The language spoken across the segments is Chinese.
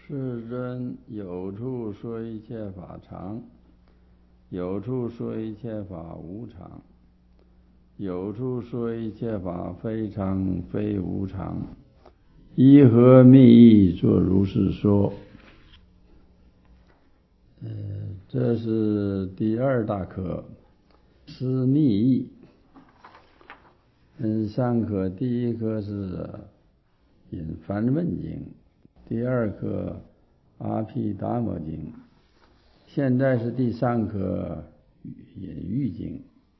世尊，有处说一切法常，有处说一切法无常，有处说一切法非常非无常，依何密意作如是说？这是第二大科，思密意。三科，第一科是引梵问经，第二科阿毗达摩经，现在是第三科引喻经。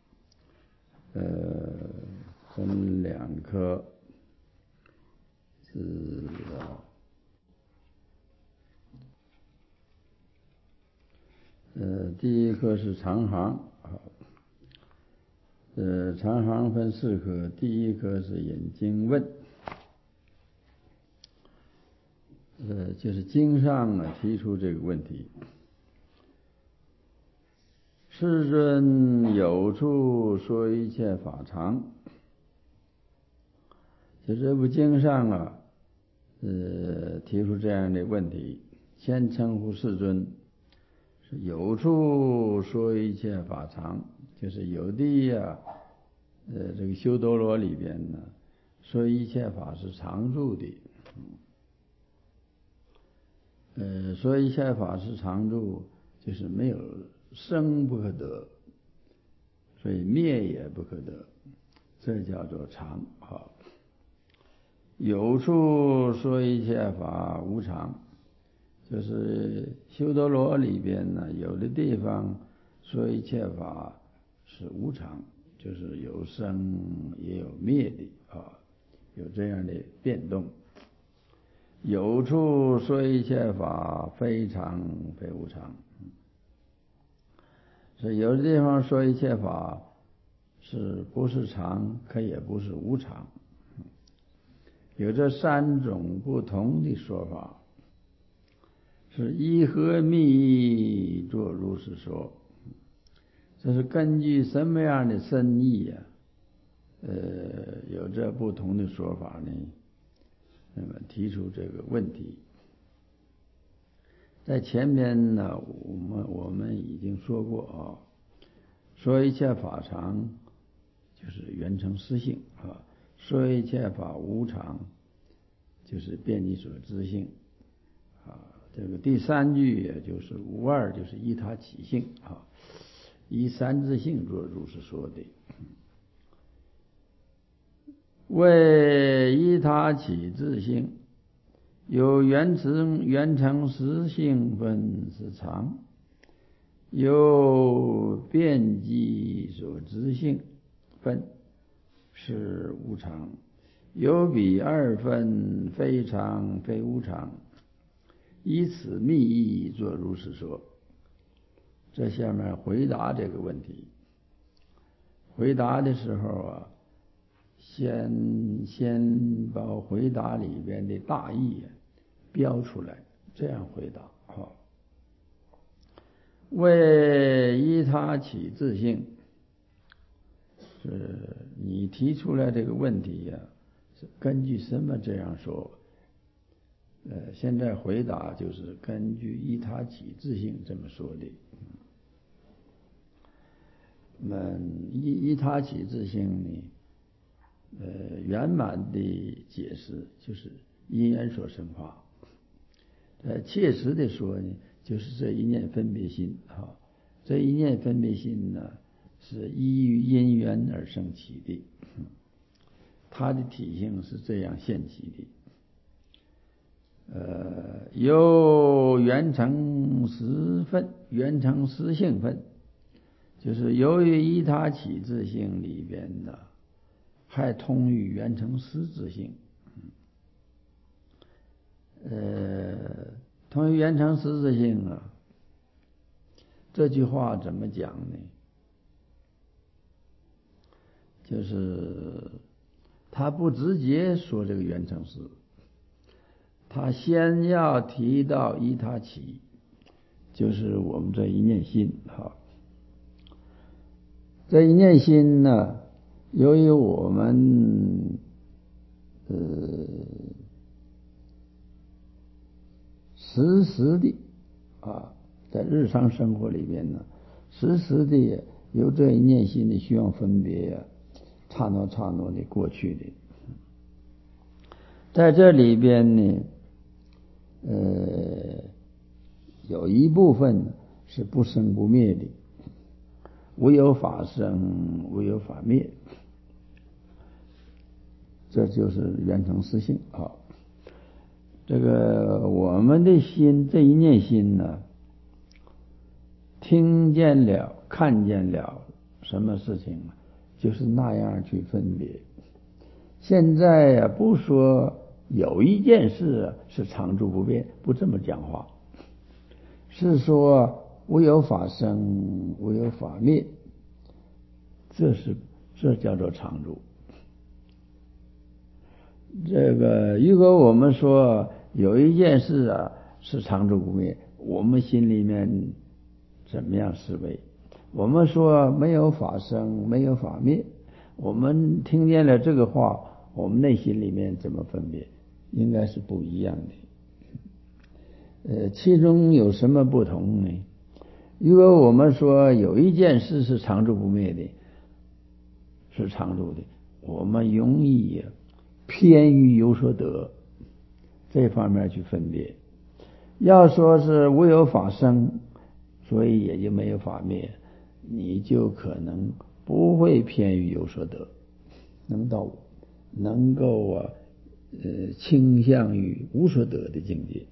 分两科，第一科是长行，长行分四科，第一科是引经问，就是经上提出这个问题。世尊，有处说一切法常，就这部经上提出这样的问题，先称呼世尊是有处说一切法常，就是有的这个修多罗里边呢，说一切法是常住的，说一切法是常住，就是没有生不可得，所以灭也不可得，这叫做常。有处说一切法无常，就是修多罗里边呢，有的地方说一切法是无常，就是有生也有灭的有这样的变动。有处说一切法非常非无常，所以有的地方说一切法是不是常，可也不是无常，有这三种不同的说法，是依何密意作如是说？这是根据什么样的深意有这不同的说法呢？那么提出这个问题，在前面呢，我们已经说过说一切法常就是缘成实性说一切法无常就是遍计所知性这个第三句也就是无二，就是依他起性依三自性作如是说的。为依他起自性，有缘成实性分是常，有遍计所知性分是无常，有彼二分非常非无常，依此密意作如是说。这下面回答这个问题，回答的时候先把回答里边的大意标出来，这样回答为依他起自性，是你提出来这个问题是根据什么这样说？现在回答就是根据依他起自性这么说的。依他起自性呢，圆满的解释就是因缘所生法，切实的说呢，就是这一念分别心这一念分别心呢，是依于因缘而生起的，它的体性是这样现起的。由缘成实性分，就是由于依他起自性里边的，还通于缘成实自性。通于缘成实自性这句话怎么讲呢？就是他不直接说这个缘成实，他先要提到依他起，就是我们这一念心这一念心呢，由于我时时的在日常生活里边呢，时时的有这一念心的虚妄分别刹那刹那的过去的。在这里边呢，有一部分是不生不灭的，无有法生，无有法灭，这就是圆成实性啊。这个我们的心，这一念心呢，听见了看见了什么事情，就是那样去分别。现在不说有一件事是常住不变，不这么讲话，是说无有法生，无有法灭，这叫做常住。这个如果我们说有一件事是常住不灭，我们心里面怎么样思维？我们说没有法生，没有法灭，我们听见了这个话，我们内心里面怎么分别？应该是不一样的。其中有什么不同呢？如果我们说有一件事是常住不灭的，是常住的，我们容易偏于有所得这方面去分别。要说是无有法生，所以也就没有法灭，你就可能不会偏于有所得，能够倾向于无所得的境界。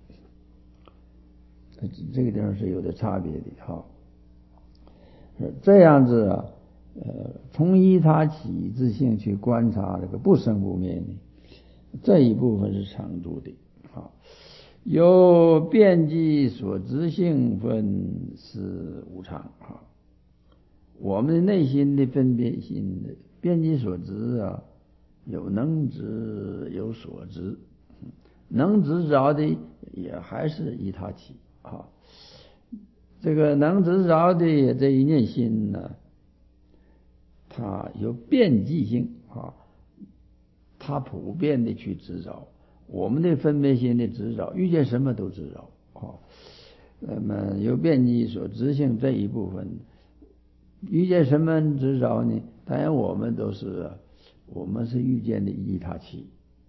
这个地方是有的差别的哈。这样子从依他起自性去观察这个不生不灭呢，这一部分是常住的。由遍计所知性分是无常我们的内心的分别心的遍计所知有能知有所知，能知着的也还是依他起这个能知着的这一念心呢，它有遍计性它普遍的去知着。我们的分别心的知着，遇见什么都知着那么有遍计所知性这一部分，遇见什么知着呢？当然我们是遇见的依他起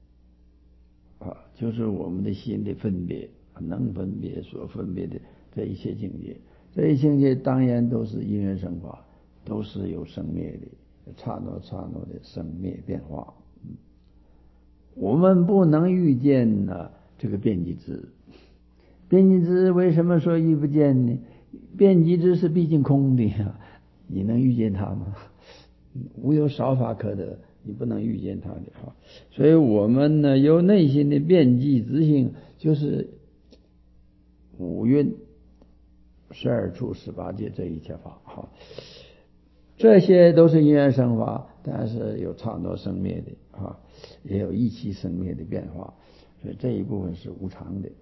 就是我们的心的分别，能分别所分别的这一切境界，这一切境界当然都是因缘生法，都是有生灭的，刹那刹那的生灭变化。我们不能遇见这个遍计知。遍计知为什么说遇不见呢？遍计知是毕竟空的你能遇见它吗？无有少法可得，你不能遇见它的所以我们呢，由内心的遍计知性，就是五蕴、12处、18界这一切法这些都是因缘生法，但是有刹那生灭的也有一期生灭的变化，所以这一部分是无常的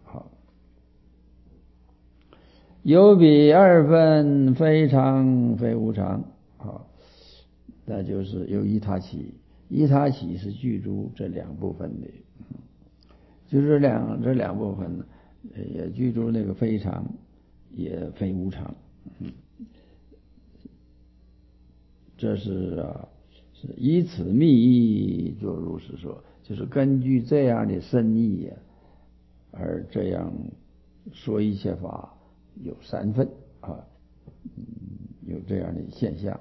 有彼二分，非常非无常那就是由依他起，依他起是具足这两部分的，就是这两部分呢，也具足那个非常也非无常这是以此密意作如是说，就是根据这样的深意而这样说一切法有三分有这样的现象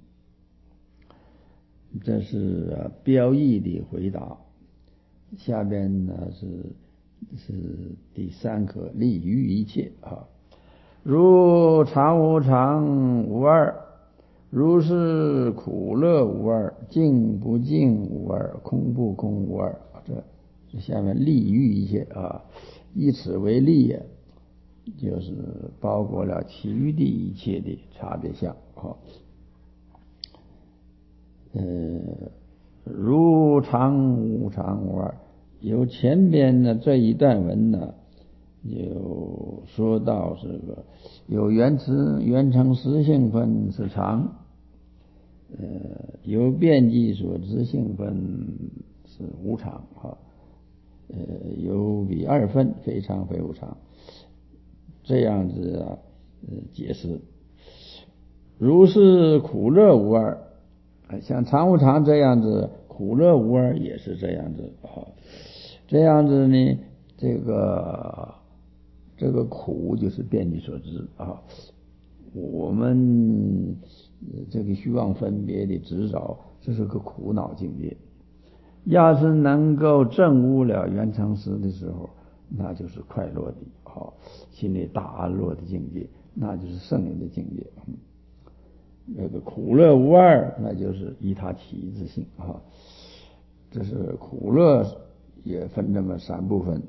这是标义的回答。下边呢是第三课，立于一切如常无常无二，如是苦乐无二，净不净无二，空不空无二这下面立于一切以此为立就是包括了其余的一切的差别相如常无常无二，由前边的这一段文呢，有说到这个有缘成实性分是常，有遍计所知性分是无常有彼二分，非常非无常。 这样子解释。如是苦乐无二，像常无常这样子，苦乐无二也是这样子啊。这样子呢，这个苦就是遍计所知啊。我们这个虚妄分别的执着，这是个苦恼境界。要是能够证悟了圆成实的时候，那就是快乐的心里大安乐的境界，那就是圣人的境界。那个苦乐无二，那就是依他起一自性啊。这是苦乐也分这么三部分，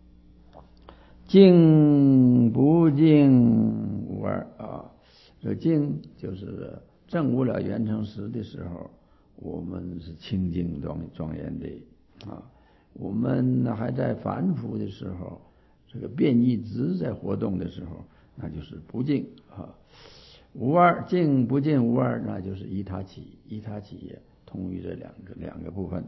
净不净无二啊。这净就是证悟了圆成实的时候，我们是清净庄严的啊。我们还在凡夫的时候，这个变异执在活动的时候，那就是不净啊。无二，净不净无二，那就是依他起，依他起也通于这两个部分。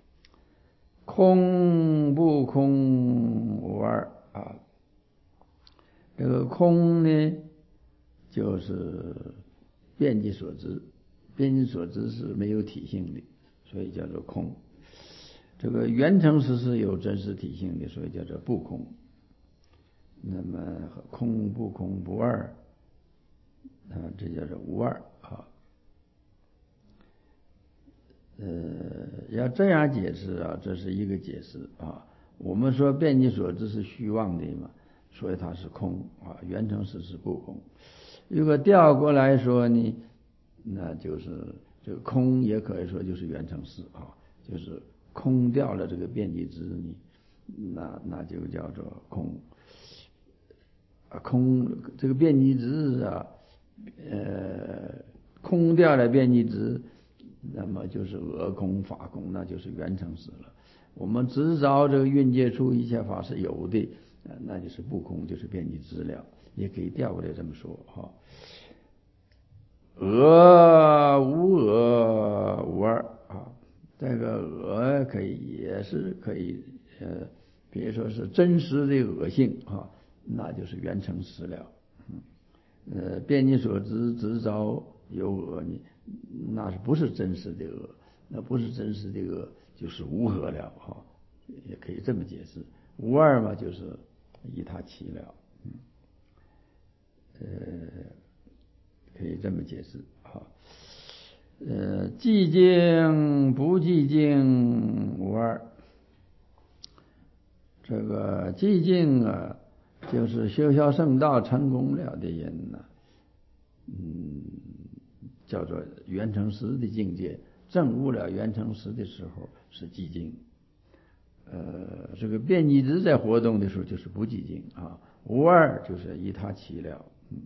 空不空无二啊。这个空呢，就是遍计所知，遍计所知是没有体性的，所以叫做空。这个圆成实是有真实体性的，所以叫做不空。那么空不空不二，这叫做无二啊。要这样解释啊，这是一个解释啊。我们说遍计所知是虚妄的嘛，所以它是空啊，圆成实是不空。如果调过来说呢，那就是这个空也可以说就是圆成实啊，就是空掉了这个遍计执呢，那就叫做空。空这个遍计执啊，空掉了遍计执，那么就是俄空法空，那就是圆成实了。我们执着这个蕴界处一切法是有的，那就是不空，就是遍计执了，也可以调过来这么说哈。无无二啊，这个恶可以也是可以比如说是真实的恶性啊，那就是圆成实了。遍计所知执着有恶呢，那是不是真实的恶？那不是真实的恶，就是无我了哈，也可以这么解释。无二嘛，就是依他起了，可以这么解释哈。寂静不寂静无二。这个寂静啊，就是修学圣道成功了的人呢，叫做圆成实的境界，证悟了圆成实的时候是寂静。这个遍计执在活动的时候就是不寂静啊。无二就是依他起了。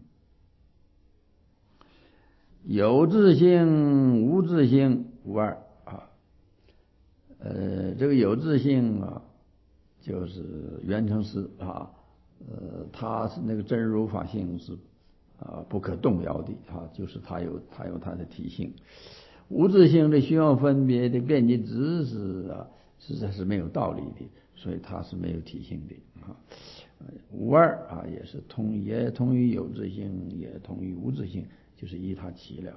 有自性无自性无二啊。这个有自性啊，就是圆成实啊。它是那个真如法性是不可动摇的啊，就是它有它的体性。无自性的虚妄分别的遍计执实在是没有道理的，所以它是没有体性的啊。无二啊，也是也通于有自性，也通于无自性，就是依他起了。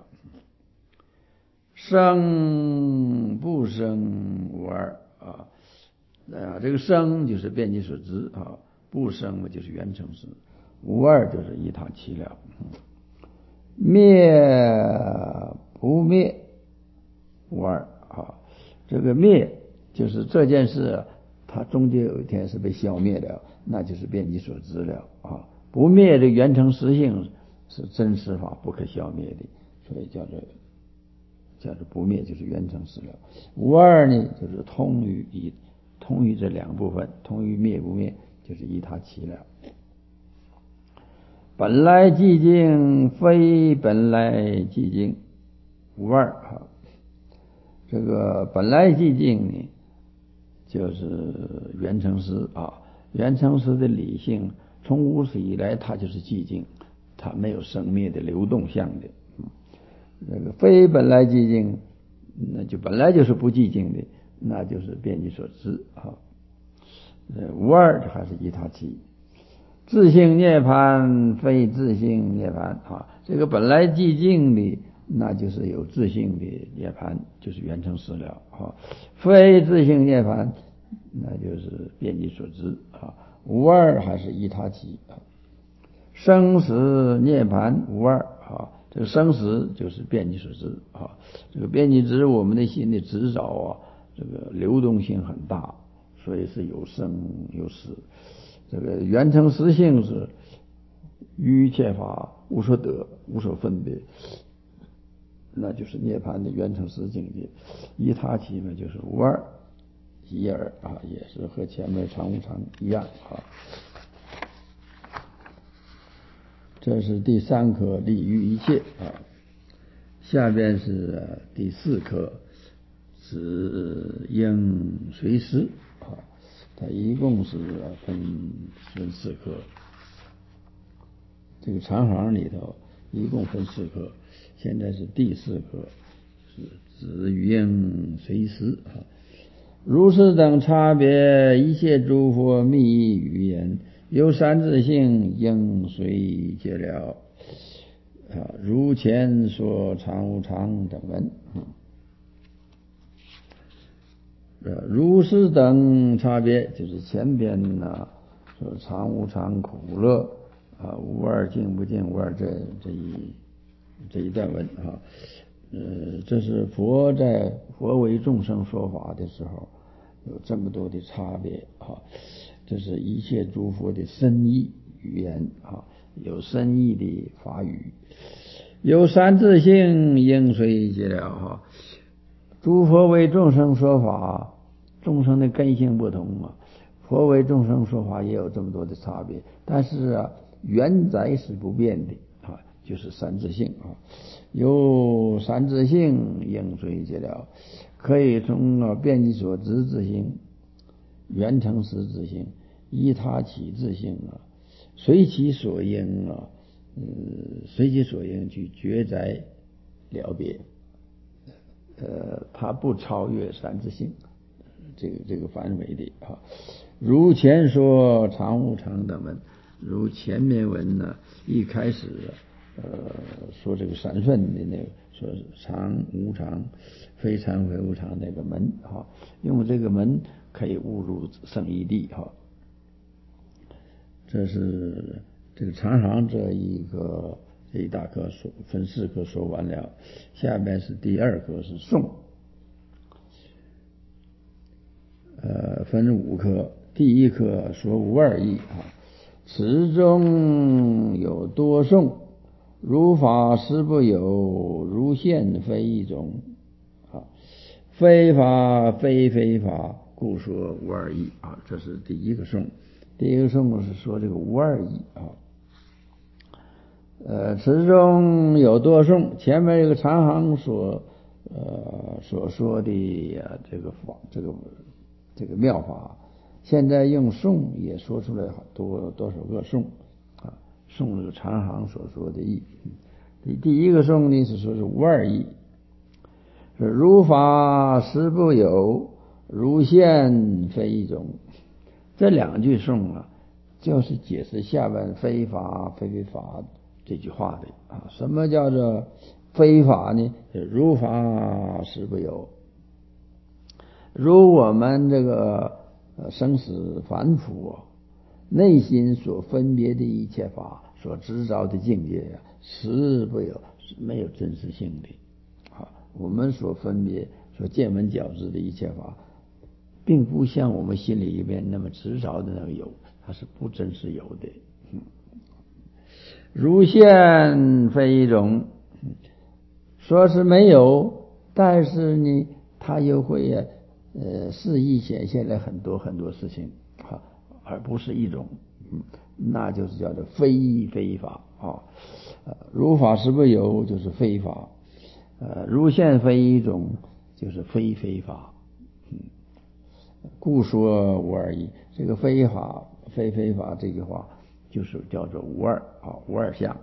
生不生无二啊。这个生就是遍计所知啊，不生嘛就是圆成实，无二就是依他起了。灭不灭无二啊。这个灭就是这件事它终究有一天是被消灭了，那就是遍计所知了啊。不灭的圆成实性是真实法，不可消灭的，所以叫做不灭，就是圆成实了。无二呢，就是通于这两部分，通于灭不灭，就是依他起了。本来寂静，非本来寂静，无二啊。这个本来寂静呢，就是圆成实啊。圆成实的理性，从无始以来，它就是寂静，它没有生灭的流动相的。那个非本来寂静，那就本来就是不寂静的，那就是遍计所知啊。无二还是依他起。 自性涅槃非自性涅槃啊，这个本来寂静的，那就是有自性的涅槃，就是圆成实了啊。非自性涅槃，那就是遍计所知啊。无二还是一他起啊。生死涅槃无二啊，这个生死就是遍计所知啊。这个遍计知我们的心的执着啊，这个流动性很大，所以是有生有死。这个圆成实性是于一切法无所得无所分别，那就是涅槃的圆成实境界。一他起呢就是无二一二啊，也是和前面常无常一样啊。这是第三课立于一切啊，下边是第四课子应随时啊，它一共是分四课，这个长行里头一共分四课，现在是第四课，是子应随时啊。如是等差别，一切诸佛密语言，有三自性应随皆了啊，如前说常无常等文。如是等差别，就是前边呢说常无常、苦乐啊、无二净不净、无二这一段文啊。这是佛为众生说法的时候有这么多的差别啊。这是一切诸佛的深意语言啊，有深意的法语，有三自性应随皆了哈。诸佛为众生说法，众生的根性不同啊，佛为众生说法也有这么多的差别，但是啊，原则是不变的啊，就是三自性啊。有三自性应随皆了，可以从遍计所知自性、圆成实自性、依他起自性啊，随其所应啊，随其所应去觉哉了别。它不超越三自性这个范围的啊。如前说常无常等文，如前面文呢一开始说这个三顺的那个说常无常非常非无常那个门啊，用这个门可以误入圣义地哈。这是这个长行这一大课分四课说完了，下面是第二课是颂，分五课。第一课说无二义啊，此中有多颂，如法实不有，如现非一种啊，非法非非法，故说无二义啊。这是第一个颂。第一个颂是说这个无二义啊。此中有多颂，前面这个长行所说的这个妙法，现在用颂也说出来多少个颂啊，颂这个长行所说的义。第一个颂呢是说是无二义，如法实不有，如现非一种。这两句颂啊，就是解释下边非法非非法这句话的啊。什么叫做非法呢？如法实不有，如我们这个生死凡夫啊，内心所分别的一切法，所执着的境界啊，实不有，没有真实性的啊。我们所分别、所见闻觉知的一切法，并不像我们心里边那么执着的那个有，它是不真实有的。如现非一种，说是没有，但是呢，它又会示意显现了很多很多事情啊，而不是一种，那就是叫做非法啊。如法实不有就是非法，如现非一种就是非法。故说无二义，这个非法非法这句话就是叫做无二啊，无二相。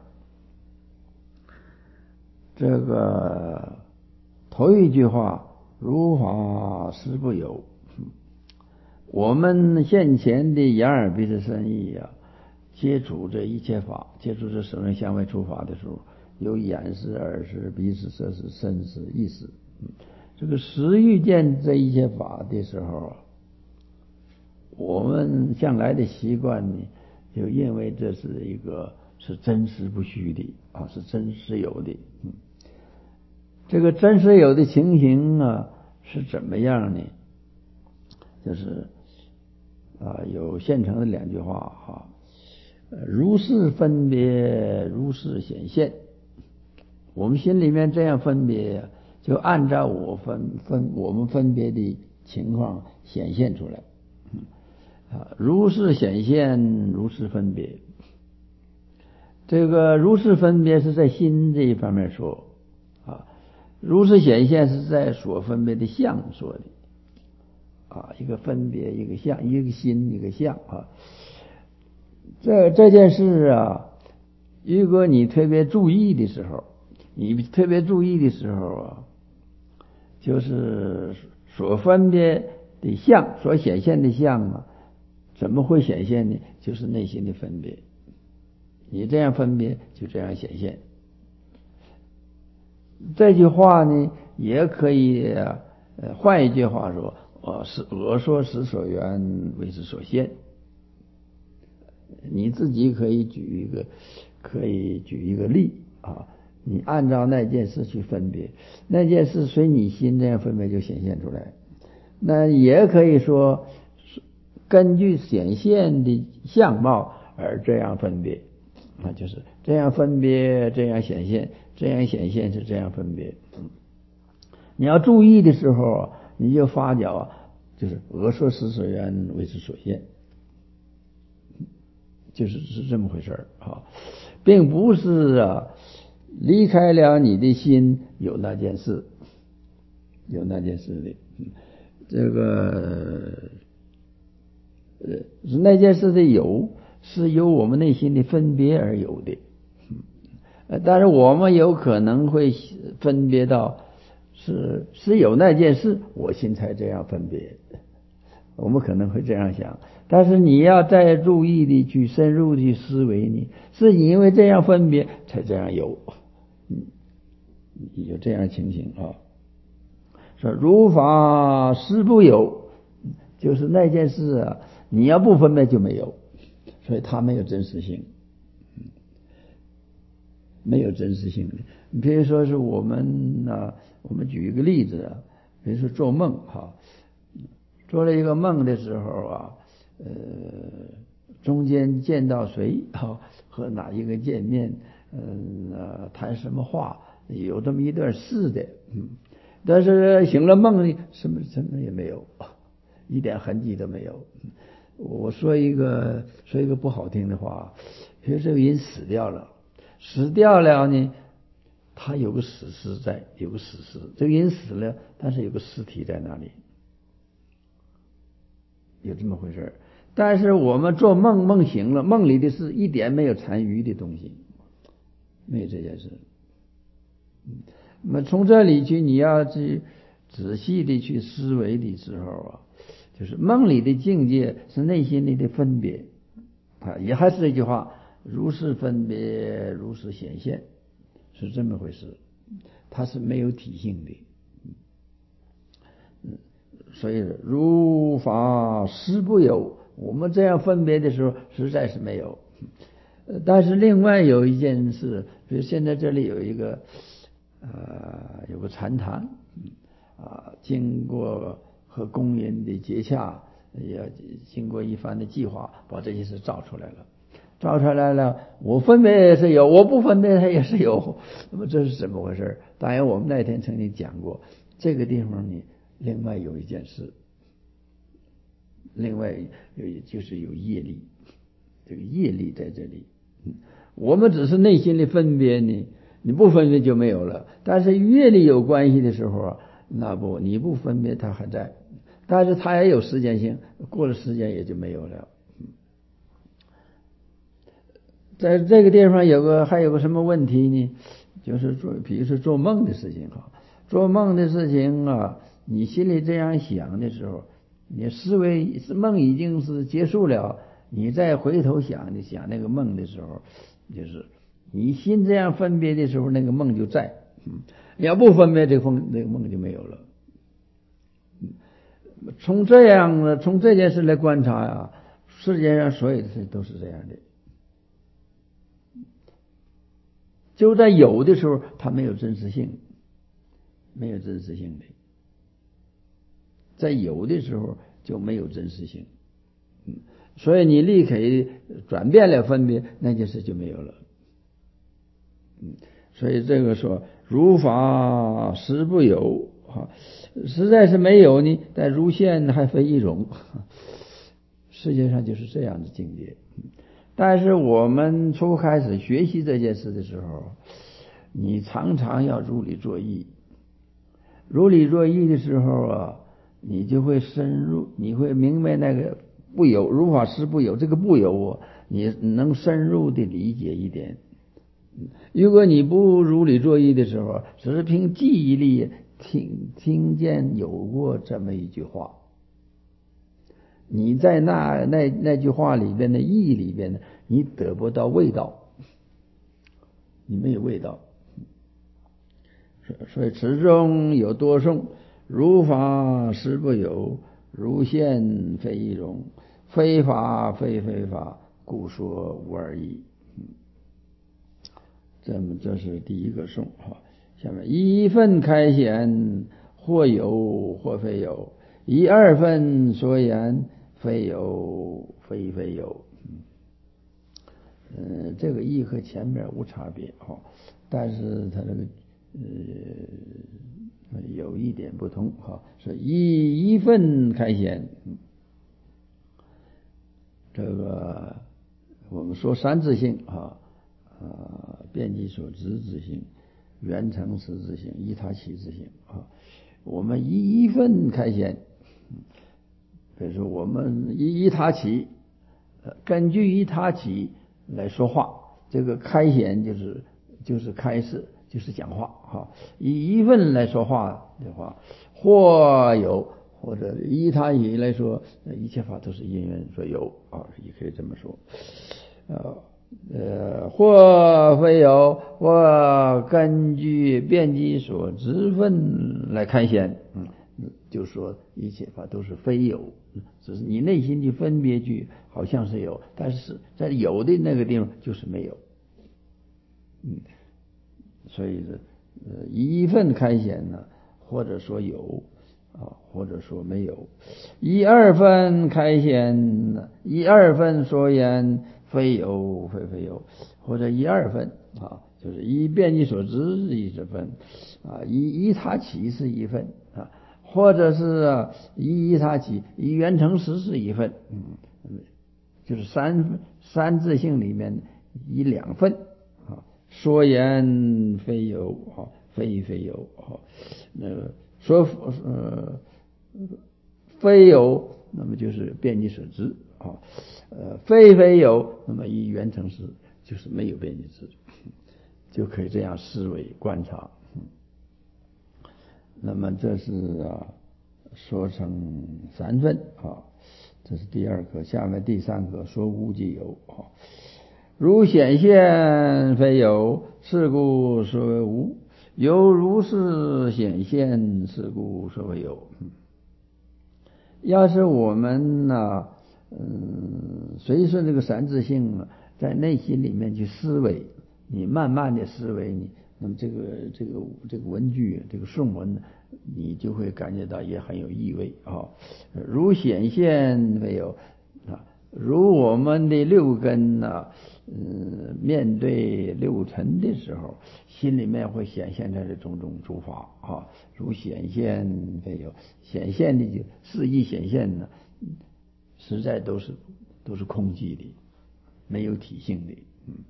这个头一句话如法实不有，我们现前的眼耳鼻舌身意啊， 接触这一切法，接触这声闻香味触法的时候，有眼识、耳识、鼻识、舌识、身识、意识。这个识遇见这一切法的时候啊，我们向来的习惯呢，就认为这是真实不虚的啊，是真实有的。这个真实有的情形啊，是怎么样呢？就是有现成的两句话如是分别，如是显现。我们心里面这样分别，就按照我们分别的情况显现出来。如是显现，如是分别。这个如是分别是在心这一方面说如是显现是在所分别的相说的一个分别，一个相，一个心，一个相这件事如果你特别注意的时候，就是所分别的相，所显现的相怎么会显现呢？就是内心的分别，你这样分别就这样显现。这句话呢，也可以换一句话说我说识所缘为之所现。你自己可以举一个例你按照那件事去分别，那件事随你心这样分别就显现出来。那也可以说根据显现的相貌而这样分别就是这样分别，这样显现，这样显现是这样分别。你要注意的时候你就发觉就是我说识所缘为之所现，是这么回事并不是离开了你的心有那件事的。这个那件事的有是由我们内心的分别而有的。但是我们有可能会分别到是有那件事我心才这样分别，我们可能会这样想。但是你要再注意的去深入的思维呢，是因为这样分别才这样有有这样情形说如法实不有，就是那件事你要不分别就没有，所以它没有真实性，没有真实性的。你比如说是我们举一个例子比如说做梦做了一个梦的时候中间见到谁和哪一个见面谈什么话，有这么一段事的但是醒了梦里什么也没有，一点痕迹都没有。我说一个不好听的话，比如这个人死掉了呢，他有个死尸，这个人死了，但是有个尸体在那里，有这么回事。但是我们做梦醒了，梦里的事一点没有残余的东西，没有这件事。那么从这里去，你要去仔细的去思维的时候就是梦里的境界是内心里的分别也还是这句话，如是分别，如是显现，是这么回事，它是没有体性的。所以如法实不有，我们这样分别的时候实在是没有。但是另外有一件事，比如现在这里有一个有个禅堂经过和工人的接洽，也经过一番的计划，把这些事造出来了，我分别也是有，我不分别它也是有。那么这是怎么回事？当然我们那天曾经讲过，这个地方呢另外有一件事，另外就是有业力，这个业力在这里。我们只是内心的分别呢，你不分别就没有了。但是业力有关系的时候那不你不分别它还在，但是它也有时间性，过了时间也就没有了。在这个地方还有个什么问题呢？就是比如说做梦的事情做梦的事情你心里这样想的时候，你思维梦已经是结束了， 你再回头想那个梦的时候，就是你心这样分别的时候，那个梦就在。你要不分别，那个梦就没有了。从这件事来观察呀，世界上所有的事都是这样的。就在有的时候，它没有真实性，没有真实性的。在有的时候就没有真实性，所以你立刻转变了分别，那件事就没有了。所以这个说如法实不有实在是没有呢，但如现还非一种，世界上就是这样的境界。但是我们初开始学习这件事的时候，你常常要如理作意。如理作意的时候啊，你就会深入，你会明白那个不有，如法实不有，这个不有啊，你能深入的理解一点。如果你不如理作意的时候，只是凭记忆力听见有过这么一句话，你在那句话里边的意义里边呢，你得不到味道，你没有味道。所以此中有多颂，如法实不有，如现非一容，非法非非法，故说无二义。这是第一个颂。下面一分开显，或有或非有，一二分所言，非有非非有。这个义和前面无差别但是它这个有一点不同是一分开显。这个我们说三自性遍计所知之性、缘成实之性、依他起之性我们一分开显，比如说我们依他起，根据依他起来说话，这个开显就是开示，就是讲话以一分来说话的话，或有或者依他起来说，一切法都是因缘所有也可以这么说。或非有，或根据遍计所知分来开显，就说一切法都是非有，只是你内心的分别句好像是有，但是在有的那个地方就是没有。所以一分开显呢，或者说有或者说没有。一二分开显，一二分所言，非有非非有，或者一二分就是一遍计所知是一分依他起是一分或者是依他起依缘成实是一分就是三自性里面一两分说言非有非非有那个说非有，那么就是遍计所知非非有，那么依缘成实就是没有遍计知，就可以这样思维观察。那么这是说成三分这是第二课。下面第三课说无即有如显现非有，是故说为无；有如是显现，是故说为有。要是我们随顺这个三自性在内心里面去思维，你慢慢的思维你，那么这个文句这个颂文你就会感觉到也很有意味如显现非有如我们的六根面对六尘的时候，心里面会显现出的种种诸法如显现非有，显现的示意显现呢，实在都是空寂的，没有体性的。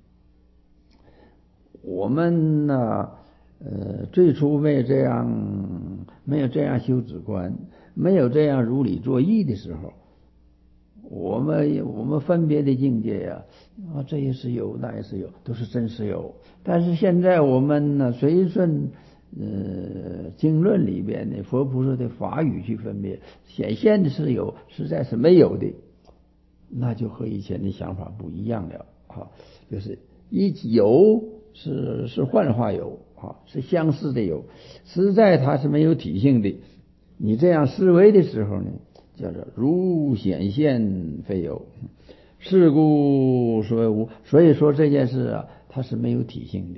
我们最初没有这样修止观，没有这样如理作意的时候，我们分别的境界这也是有，那也是有，都是真实有。但是现在我们随顺经论里边的佛菩萨的法语去分别，显现的是有，实在是没有的。 那就和以前的想法不一样了啊，就是有是幻化有啊，是相似的有，实在它是没有体性的。你这样思维的时候呢，叫做如显现非有，是故所谓无。所以说这件事啊，它是没有体性的。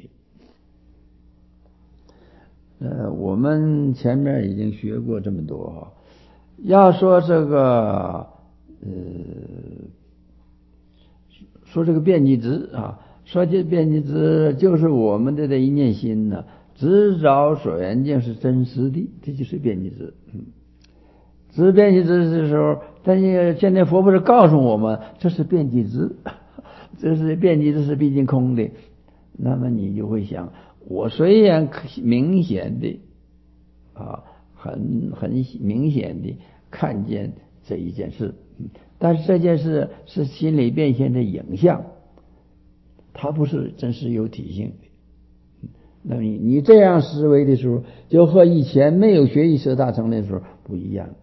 我们前面已经学过这么多哈。要说这个说这个遍计执啊，说这遍计执就是我们的这一念心呢，执着所缘境是真实的，这就是遍计执。执遍计执的时候，但是现在佛不是告诉我们这是遍计执，这是遍计执是毕竟空的，那么你就会想，我虽然明显的很明显的看见这一件事，但是这件事是心理变现的影像，它不是真实有体性的。那么你这样思维的时候，就和以前没有学习四大乘的时候不一样，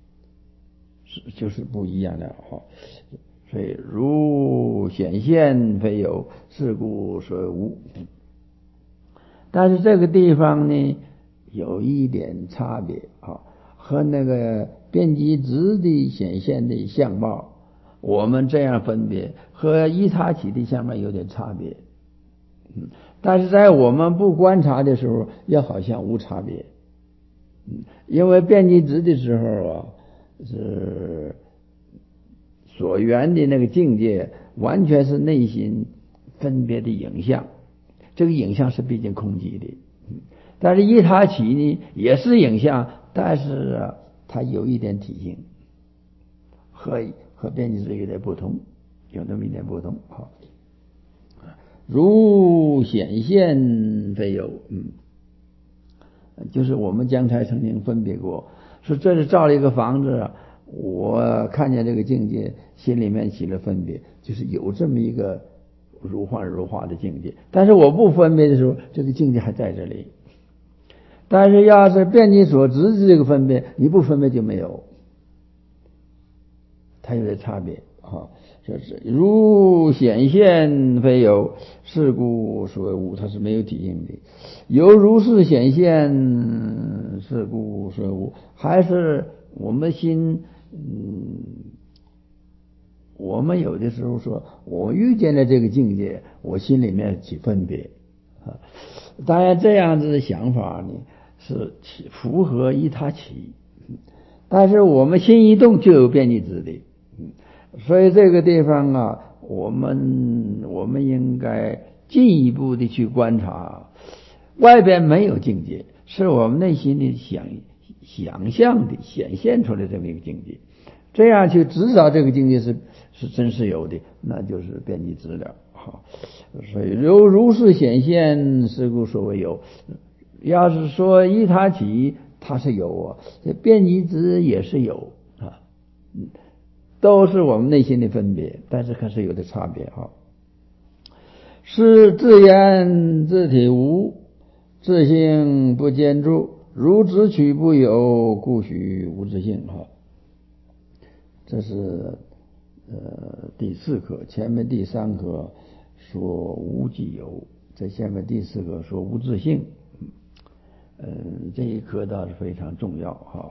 就是不一样的哈。所以如显现非有，是故所谓无。但是这个地方呢，有一点差别啊，和那个遍计执的显现的相貌，我们这样分别，和依他起的相貌有点差别。但是在我们不观察的时候，也好像无差别。因为遍计执的时候啊，是所缘的那个境界，完全是内心分别的影像，这个影像是毕竟空寂的。但是依他起呢，也是影像，但是它有一点体性，和遍计执有点不同，有那么一点不同。好，如显现非有，就是我们刚才曾经分别过，说这是造了一个房子，我看见这个境界，心里面起了分别，就是有这么一个如幻如化的境界，但是我不分别的时候，这个境界还在这里。但是要是遍计所执的这个分别，你不分别就没有，它有点差别啊。就是如显现非有，是故所谓无，它是没有体性的。有如是显现，是故所谓无，还是我们心我们有的时候说，我遇见了这个境界，我心里面起分别啊。当然这样子的想法呢，是符合依他起，但是我们心一动就有遍计执的，所以这个地方啊，我们应该进一步的去观察，外边没有境界，是我们内心的想象的显现出来这么一个境界，这样去知道这个境界是真是有的，那就是遍计执了。好，所以如是显现，是故所谓有。要是说依他起，它是有啊，这遍计执也是有啊，都是我们内心的分别，但是可是有的差别啊。是自言自体无，自性不坚住，如执取不有，故许无自性哈。这是第四课，前面第三课说无即有，在下面第四课说无自性。这一课倒是非常重要哈。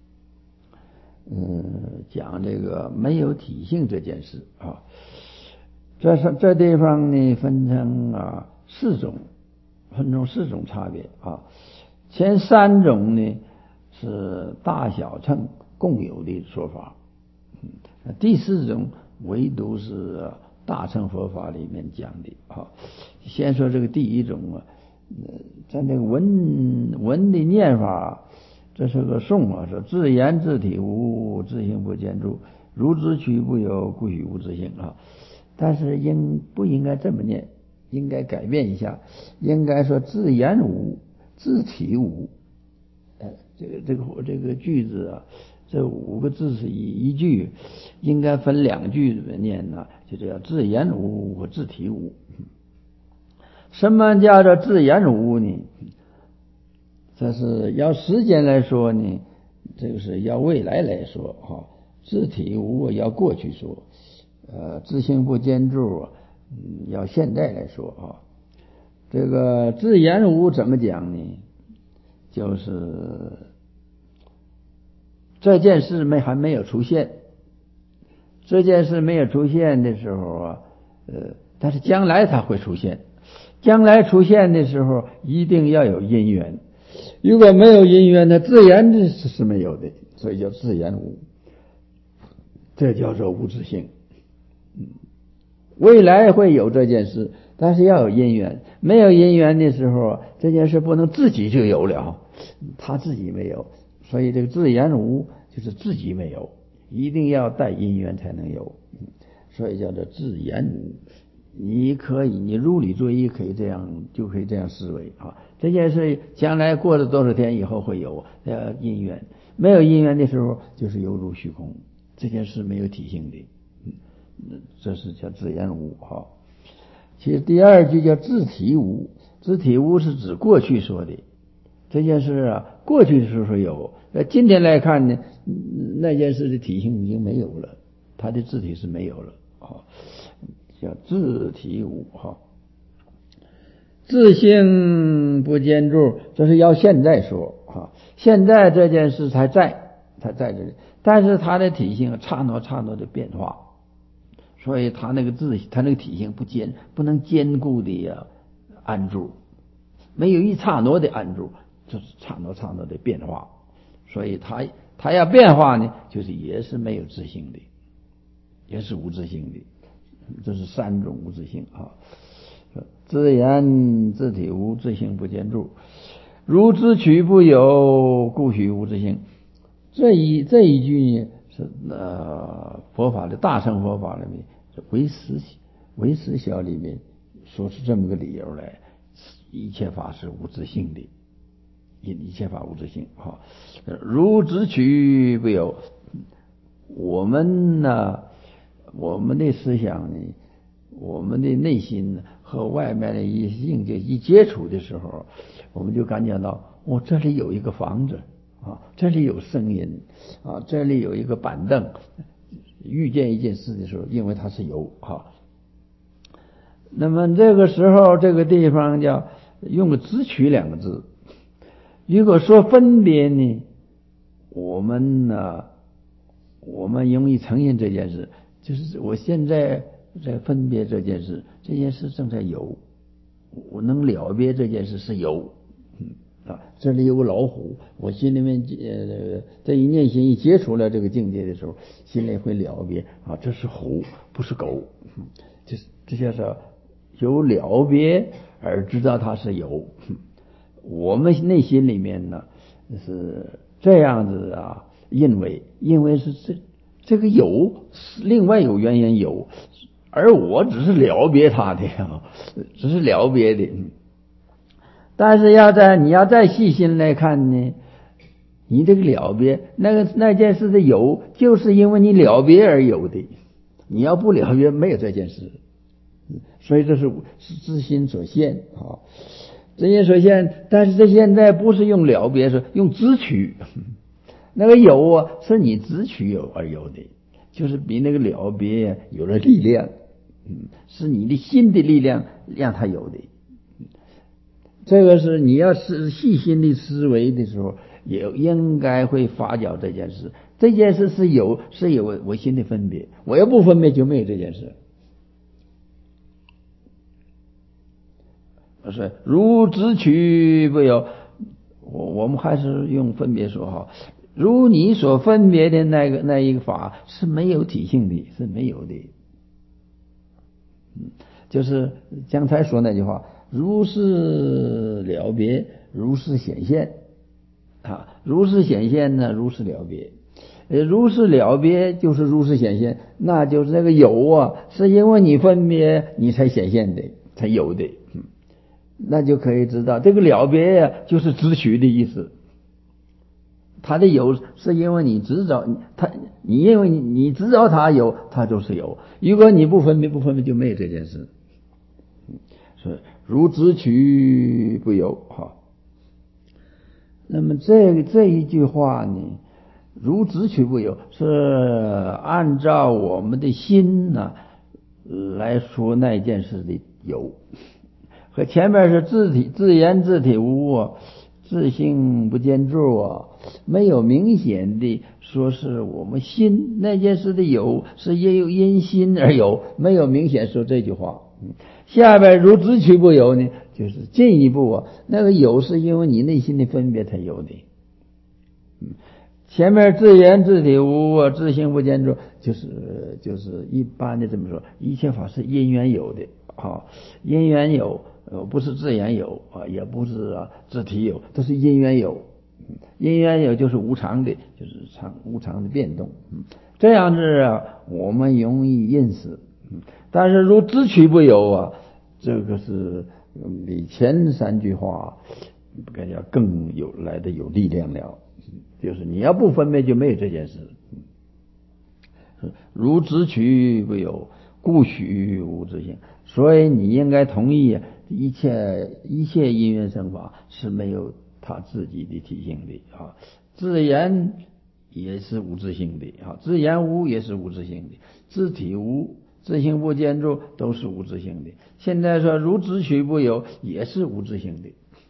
讲这个没有体性这件事啊。这地方呢分成四种差别啊。前三种呢是大小乘共有的说法，第四种唯独是大乘佛法里面讲的啊。先说这个第一种啊，在那个文的念法，这是个颂啊，说自言自体无，自性不坚住，如执取不有，故许无自性啊。但是不应该这么念，应该改变一下，应该说自言无，自体无。这个句子啊，这5个字是一句，应该分2句念呢，就这样自言无和自体无。什么叫做自言无呢？这是要时间来说呢，这个是要未来来说哈。自体无要过去说， 自性不坚住，要现在来说啊，这个自言无怎么讲呢？就是这件事还没有出现，这件事没有出现的时候啊，但是将来它会出现，将来出现的时候一定要有因缘，如果没有因缘，那自然是没有的，所以叫自言无，这叫做无自性。未来会有这件事，但是要有因缘，没有因缘的时候，这件事不能自己就有了，他自己没有，所以这个自言无就是自己没有，一定要带因缘才能有，所以叫做自言无。你可以，你如理作意可以这样，就可以这样思维啊。这件事将来过了多少天以后会有因缘，没有因缘的时候就是犹如虚空，这件事没有体性的。这是叫自言无哈。其实第二句叫自体无，自体无是指过去说的这件事啊，过去的时候有，今天来看呢，那件事的体性已经没有了，它的自体是没有了啊，叫自体无哈。自性不坚住，这是要现在说啊，现在这件事它在这里，但是它的体性刹那的变化。所以他那个体性不能坚固的安住，没有一刹那的安住，就是刹那的变化。所以他要变化呢，就是也是没有自性的，也是无自性的，这是三种无自性啊。自言自体无，自性不坚住，如知取不有，故许无自性。这一句呢是佛法的大乘佛法里面唯识小里面说出这么个理由来，一切法是无自性的，一切法无自性哈。如知取不有，我们呢，我们的思想呢，我们的内心和外面的一些境界一接触的时候，我们就感觉到这里有一个房子啊，这里有声音啊，这里有一个板凳。遇见一件事的时候，因为它是有哈，那么这个时候这个地方叫用个知取两个字。如果说分别呢，我们容易承认这件事，就是我现在在分别这件事，这件事正在有，我能了别这件事是有。这里有个老虎，我心里面这一念心一接触了这个境界的时候，心里会了别啊，这是虎，不是狗。这叫做有了别而知道它是有。我们内心里面呢是这样子啊，因为是这个有是另外有原因有，而我只是了别它的，只是了别的。但是你要再细心来看呢，你这个了别那件事的有，就是因为你了别而有的，你要不了别没有这件事。所以这是自心所现啊，自心所现。但是这现在不是用了别，是用知取。那个有啊，是你知取有而有的，就是比那个了别有了力量，是你的心的力量让它有的。这个是你要是细心的思维的时候，也应该会发觉这件事。这件事是有我心的分别，我要不分别就没有这件事。不是如知取不有，我们还是用分别说哈。如你所分别的那一个法是没有体性的，是没有的。就是刚才说那句话，如是了别，如是显现啊。如是显现呢，如是了别。如是了别就是如是显现，那就是那个有啊，是因为你分别你才显现的，才有的。那就可以知道这个了别呀，就是知取的意思。他的有是因为你知道你因为你知道他有，他就是有。如果你不分别就没有这件事。是如知取不有哈。那么这一句话呢， 如只取不有，是按照我们的心呢来说那件事的有，和前面是自言自体无啊，自性不见住啊，没有明显的说是我们心那件事的有，是因心而有，没有明显说这句话。下边如只取不有呢，就是进一步啊，那个有是因为你内心的分别才有的。前面自言自体无啊，自性不见住，就是一般的这么说，一切法是因缘有的啊，因缘有，不是自言有啊，也不是自体有，都是因缘有。因缘有就是无常的，就是无常的变动。这样子啊，我们容易认识。但是如只取不有啊，这个是比前三句话感觉更来的有力量了。就是你要不分别就没有这件事。如只取不有，故许无自性。所以你应该同意一切因缘生法是没有他自己的体性的啊，自言也是无自性的啊，自言无也是无自性的，自体无自性不见住都是无自性的。现在说如只取不有也是无自性的，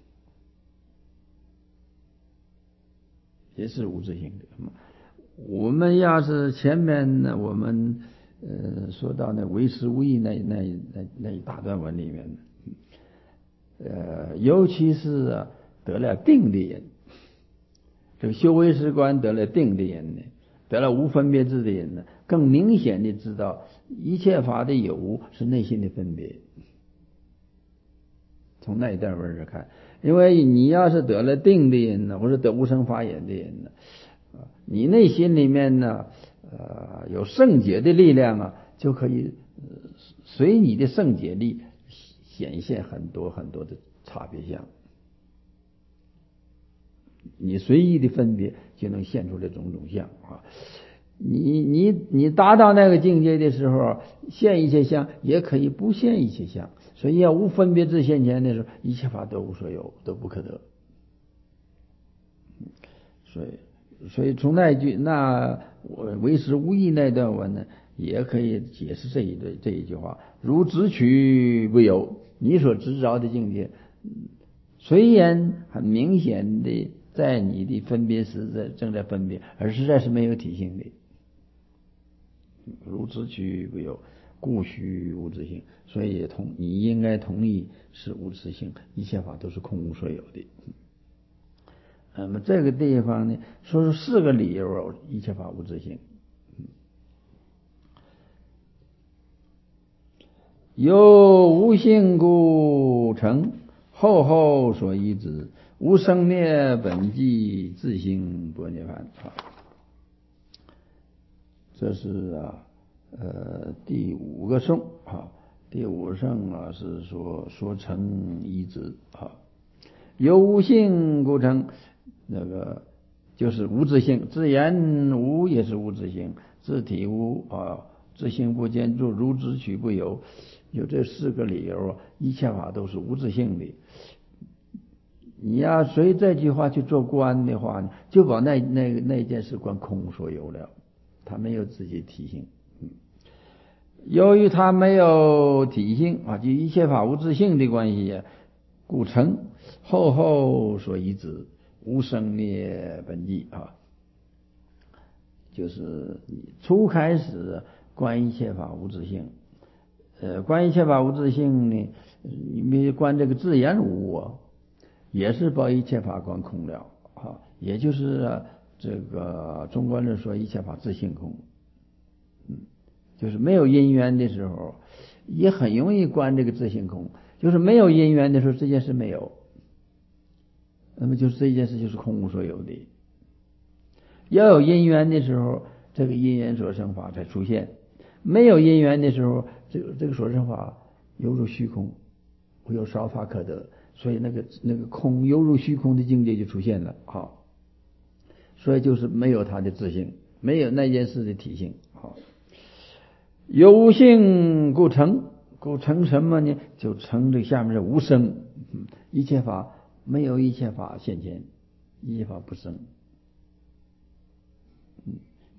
也是无自性的。我们要是前面呢，我们说到那唯识无义那一大段文里面，尤其是得了定的人，这个修唯识观得了定的人呢，得了无分别智的人呢，更明显的知道一切法的有无是内心的分别。从那一段文上看，因为你要是得了定的人呢，或者得无生法眼的人呢，你内心里面呢，有圣解的力量啊，就可以随你的圣解力显现很多很多的差别相。你随意的分别就能现出来种种相啊。你达到那个境界的时候，现一切相也可以不现一切相。所以要无分别智现前的时候，一切法都无所有，都不可得。所以从那唯识无义那段文呢，也可以解释这一句话：如只取不有，你所执着的境界，虽然很明显的在你的分别时正在分别，而实在是没有体性的。如只取不有，故许无自性。所以你应该同意是无自性，一切法都是空无所有的。那么这个地方呢，说出4个理由，一切法无自性。由无性故成，后所依止，无生灭本寂，自性般涅槃。这是第5个颂啊。第5颂是说成依止啊。由无性故成，那个就是无自性，自言无也是无自性，自体无啊，自性不见住，如只取不有。有这4个理由，一切法都是无自性的。你要随这句话去做观的话，就把那件事观空无所有了，他没有自己体性。由于他没有体性啊，就一切法无自性的关系，故成后所依止，无生灭本寂啊。就是初开始观一切法无自性，观一切法无自性呢，你观这个自言无啊，也是把一切法观空了啊。也就是这个中观论说一切法自性空。就是没有因缘的时候，也很容易观这个自性空。就是没有因缘的时候，这件事没有，那么就是这件事就是空无所有的。要有因缘的时候，这个因缘所生法才出现；没有因缘的时候，这个所生法犹如虚空，会有少法可得，所以那个空犹如虚空的境界就出现了啊。所以就是没有它的自性，没有那件事的体性啊。有无性故成什么呢？就成这下面的无生。一切法没有一切法现前，一切法不生。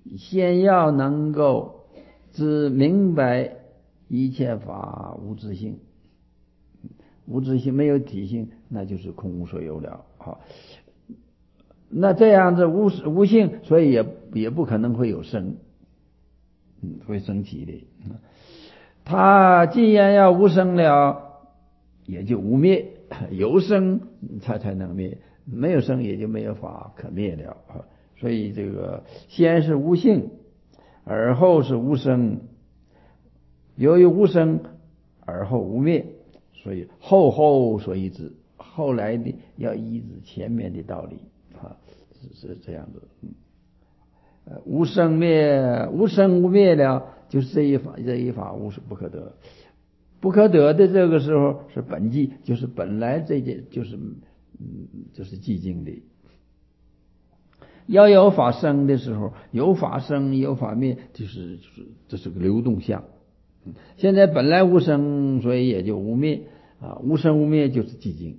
先要能够明白一切法无自性，无自性没有体性，那就是空无所有了。好，那这样子无性，所以也不可能会有生，会生起的。他既然要无生了，也就无灭，有生他才能灭，没有生也就没有法可灭了。所以这个先是无性，而后是无生，由于无生而后无灭，所以后所依止，后来的要依止前面的道理是这样子。无生无灭了，就是这一法无是不可得。不可得的这个时候是本寂，就是本来这件就是寂静的。要有法生的时候，有法生有法灭，就是这是个流动相。现在本来无生，所以也就无灭无生无灭就是寂静。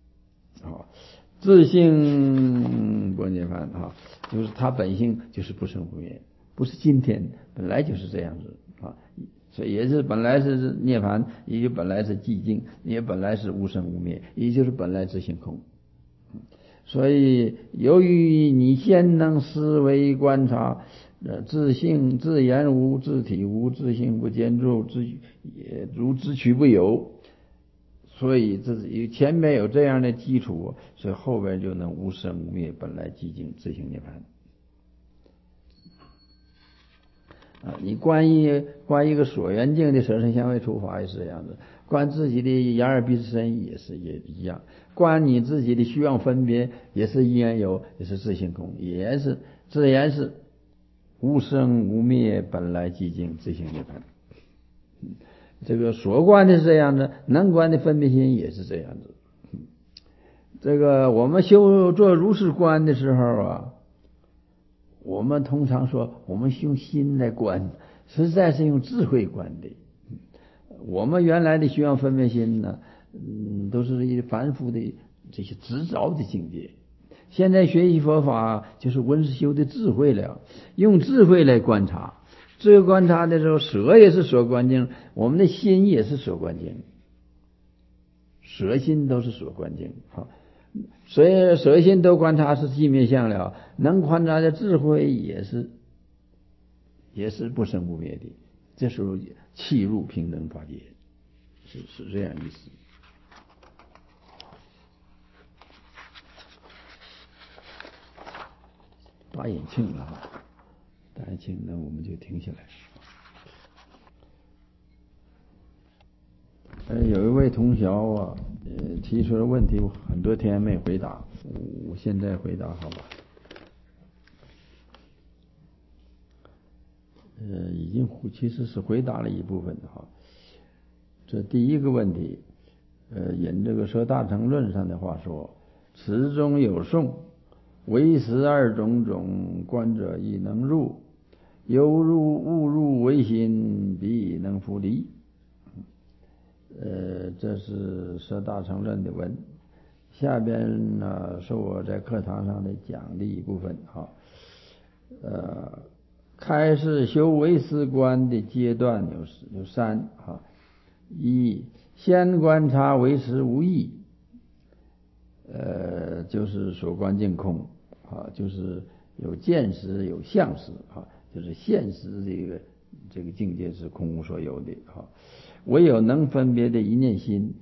自性不涅槃就是它本性就是不生不灭，不是今天，本来就是这样子所以也是本来是涅槃，也就本来是寂静，也本来是无生无灭，也就是本来自性空。所以由于你先能思维观察自性自言无，自体无，自性不见入，也如自取不有，所以前面有这样的基础，所以后边就能无生无灭，本来寂静自性涅槃。你观一个所缘境的色身香味触法也是这样的，观自己的眼耳鼻舌身也一样，观你自己的虚妄分别也是因缘有，也是自性空，也是自然是无生无灭，本来寂静自性涅槃。这个所观的是这样的，能观的分别心也是这样子。这个我们做如是观的时候我们通常说我们用心来观，实在是用智慧观的。我们原来的虚妄分别心呢，都是一凡夫的这些执着的境界。现在学习佛法就是闻思修的智慧了，用智慧来观察。这个观察的时候，舍也是所观境，我们的心也是所观境，舍心都是所观境。所以舍心都观察是寂灭相了，能观察的智慧也是不生不灭的，这时候契入平等法界，是这样意思。打眼磬了打眼磬，那我们就停下来。有一位同学提出了问题，我很多天没回答，我现在回答好吧？已经其实是回答了一部分这第一个问题，引这个《说大乘论》上的话说，此中有颂，唯识二种种，观者亦能入，犹入误入唯心，彼能复离。这是《说大乘论》的文，下边呢是我在课堂上的讲的一部分开始修唯识观的阶段有三一，先观察唯识无义，就是所观境空就是有见识有相识就是现实这个境界是空无所有的唯有能分别的一念心。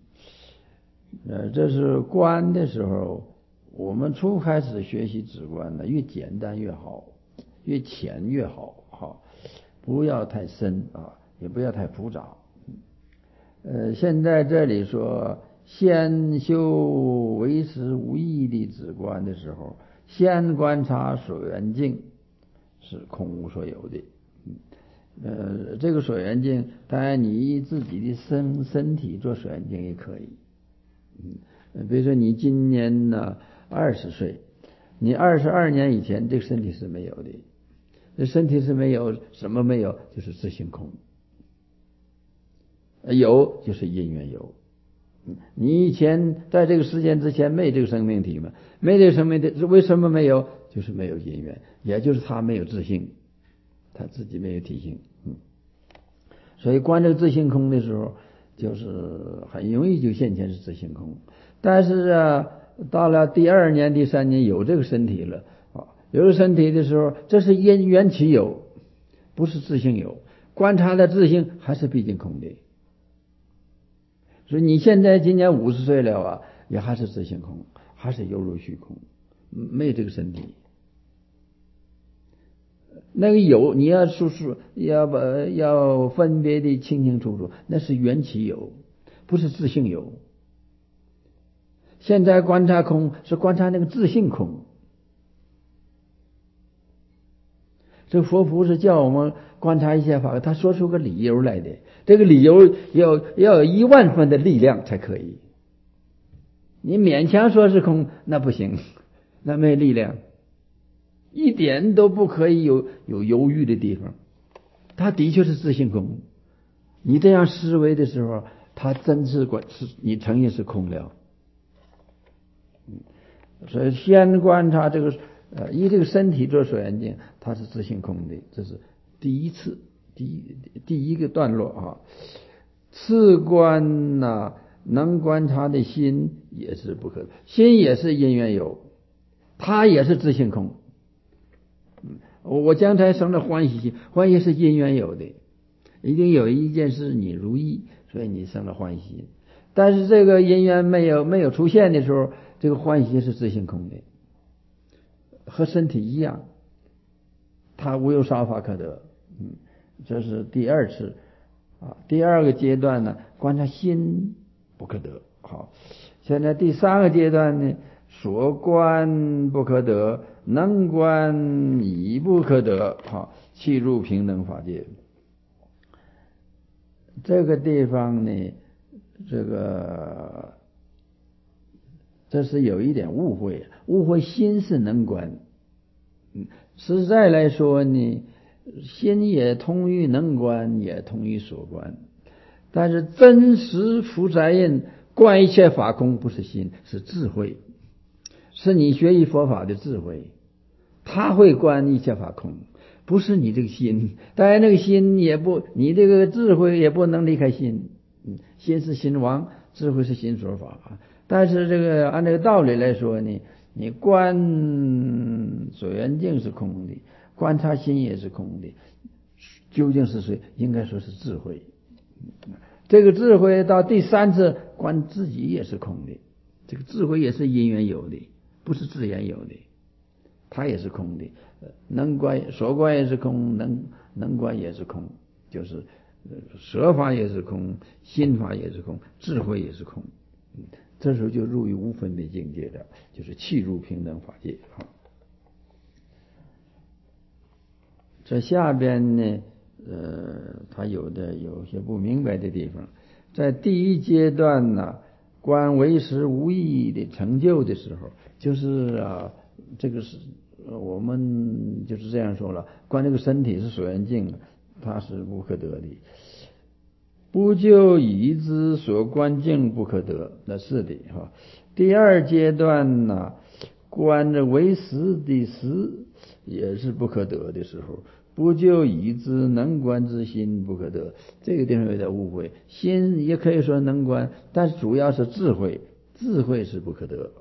这是观的时候，我们初开始学习止观呢，越简单越好，越浅越好不要太深也不要太复杂。现在这里说先修唯识无义的止观的时候，先观察所缘境是空无所有的。这个所缘境，当然你以自己的身体做所缘境也可以。比如说你今年呢20岁，你22年以前这个身体是没有的，这身体是没有，什么没有？就是自性空。有就是因缘有。你以前在这个时间之前没这个生命体吗？没这个生命体，为什么没有？ 就是没有因缘，也就是他没有自性，他自己没有体性。所以观这个自性空的时候，就是很容易就现前是自性空。但是啊，到了第2年、第3年有这个身体了啊，有了身体的时候，这是因缘起有，不是自性有。观察的自性还是毕竟空的。所以你现在今年50岁了啊，也还是自性空，还是犹如虚空，没有这个身体。那个有，你要要分别的清清楚楚，那是缘起有，不是自性有。现在观察空是观察那个自性空。这佛菩萨叫我们观察一切法，他说出个理由来的，这个理由要有10000分的力量才可以。你勉强说是空，那不行，那没力量，一点都不可以有犹豫的地方。他的确是自性空，你这样思维的时候，他真是你承认是空了。所以先观察这个以这个身体做所缘境，它是自性空的，这是第一次第一个段落啊。次观呢，能观察的心也是不可，心也是因缘有，它也是自性空。我将才生了欢喜心，欢喜是因缘有的，一定有一件事你如意，所以你生了欢喜心。但是这个因缘没有出现的时候，这个欢喜心是自性空的，和身体一样，它无有少法可得。这是第2次啊。第2个阶段呢，观察心不可得。好，现在第3个阶段呢，所观不可得，能观已不可得。好，契入平等法界。这个地方呢，这是有一点误会，误会心是能观。实在来说呢，心也通于能观，也通于所观。但是真实福载印观一切法空，不是心，是智慧，是你学习佛法的智慧，他会观一切法空，不是你这个心。当然那个心你这个智慧也不能离开心。心是心王，智慧是心所法。但是这个按这个道理来说呢，你观所缘境是空的，观察心也是空的，究竟是谁？应该说是智慧。这个智慧到第3次观自己也是空的，这个智慧也是因缘有的，不是自然有的，它也是空的。能观所观也是空，能观也是空，就是舍法也是空，心法也是空，智慧也是空。这时候就入于无分别境界了，就是契入平等法界。这下边呢，他有些不明白的地方。在第1阶段呢，观唯识无义的成就的时候，就是这个是我们就是这样说了，观这个身体是所缘境，它是不可得的。不就已知所观境不可得，那是的哈。第2阶段呢，观这唯识的识也是不可得的时候，不就已知能观之心不可得。这个地方有点误会，心也可以说能观，但是主要是智慧，智慧是不可得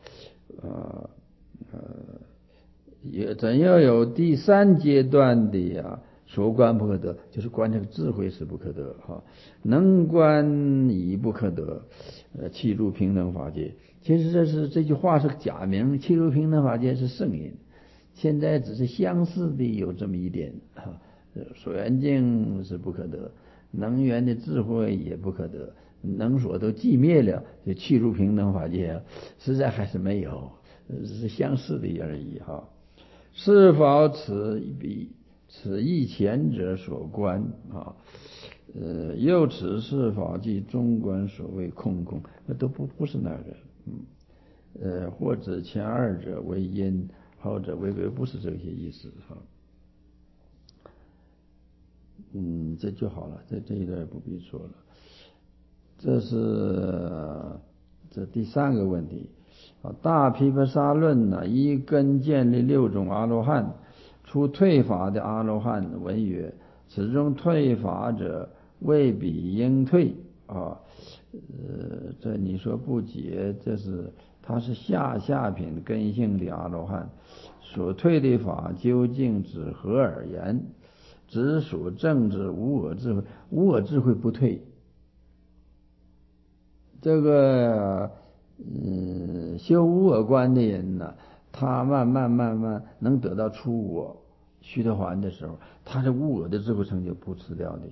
也怎要有第3阶段的所观不可得，就是观这个智慧是不可得能观已不可得，契入平等法界。其实这句话是假名，契入平等法界是圣音，现在只是相似的有这么一点所缘境是不可得，能缘的智慧也不可得，能所都寂灭了，就契入平等法界实在还是没有，只是相似的而已是否此亦前者所观又此是否即中观所谓空空，那都不是那个或者前2者为因，后者为果，不是这些意思这就好了，这一段也不必说了。这是第3个问题。 大毗婆沙论呢，一根建立6种阿罗汉，除退法的阿罗汉文曰：此中退法者，未彼应退这你说不解，这是他是下品根性的阿罗汉，所退的法究竟指何而言？只属正知无我智慧，无我智慧不退。这个修无我观的人呢，他慢慢能得到出我须陀洹的时候，他是无我的智慧成就不吃掉的。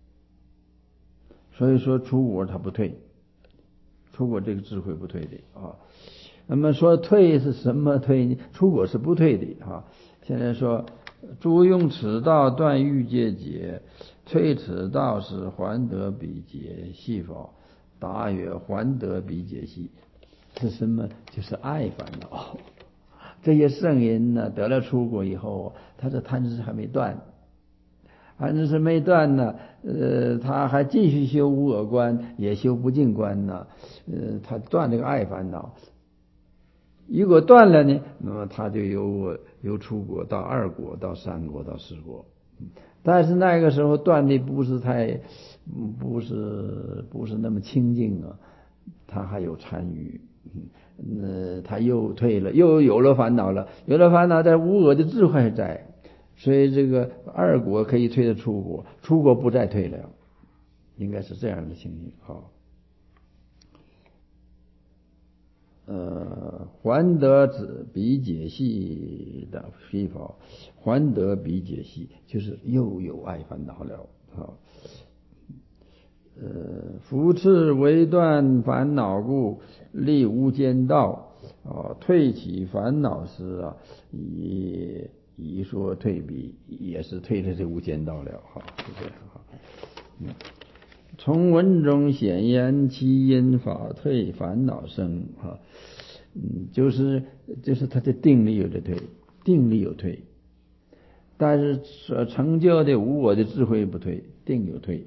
所以说出我他不退，出我这个智慧不退的那么说退是什么退呢？出我是不退的现在说诸用此道断欲界解，退此道是还得彼解系否？答曰：还得彼解系。是什么？就是爱烦恼。这些圣人呢，得了出国以后，他的贪执还没断，贪执没断呢，他还继续修无我观，也修不净观呢，他断这个爱烦恼。如果断了呢，那么他就由出国到2国，到3国，到4国。但是那个时候断的不是那么清净他还有参与。他又退了，又有了烦恼了，有了烦恼，但无我的智慧还在，所以这个2国可以退得出国，出国不再退了，应该是这样的情形。还得彼解系的非法，还得彼解系就是又有爱烦恼了夫次为断烦恼故，立无间道退起烦恼时以说退彼，也是退了这无间道了是这样从文中显言，其因法退，烦恼生就是他的定力有的退，定力有退，但是所成就的无我的智慧不退，定有退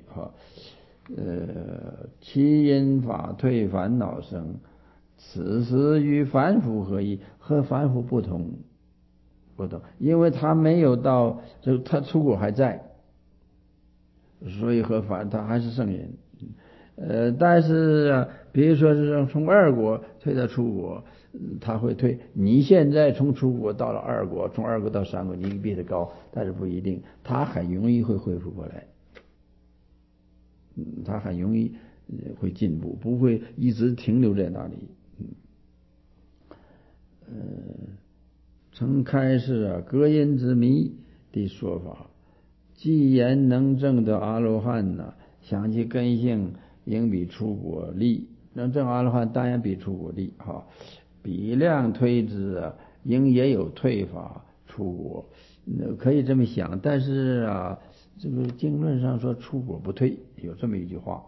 其因法退，烦恼生，此时与凡夫何异？和凡夫不同，因为他没有到，就他出国还在，所以他还是圣人。但是比如说是从2国退到出国，他会退。你现在从出国到了2国，从2国到3国，你比他高，但是不一定，他很容易会恢复过来。他很容易会进步，不会一直停留在那里。曾开示隔因之谜的说法，既言能证得阿罗汉想其根性应比出国利，能证阿罗汉当然比出国利比量推之应也有退法出国，可以这么想。但是这个经论上说出国不退，有这么一句话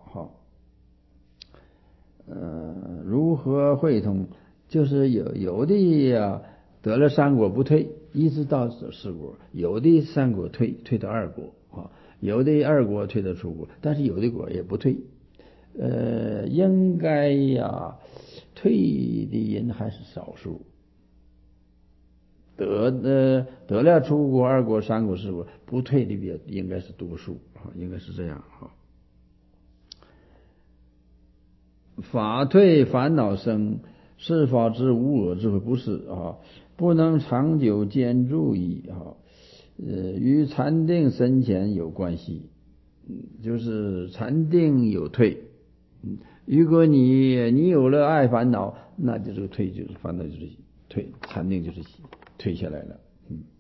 如何会通？就是有的得了3国不退，一直到4国；有的3国退到2国有的2国退到出国，但是有的国也不退。应该退的人还是少数，得了出国2国、3国、4国，不退的应该是多数应该是这样法退烦恼生，是法之无我智慧？不是不能长久坚住矣与禅定深浅有关系。就是禅定有退，如果你有了爱烦恼，那就这个退就是烦恼就是退，禅定就是退下来了。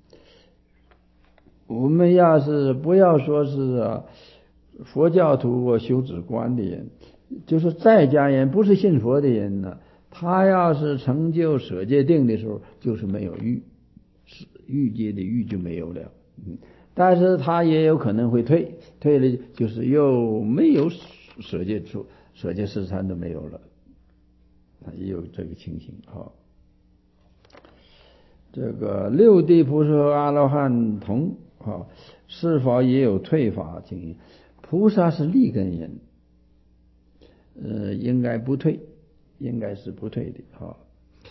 我们要是不要说是佛教徒或修止观的人，就是在家人不是信佛的人呢，他要是成就舍戒定的时候，就是没有欲界的欲就没有了。但是他也有可能会退了，就是又没有舍戒四禅都没有了，也有这个情形这个六地菩萨和阿罗汉同是否也有退法情形？菩萨是利根人，应该不退，应该是不退的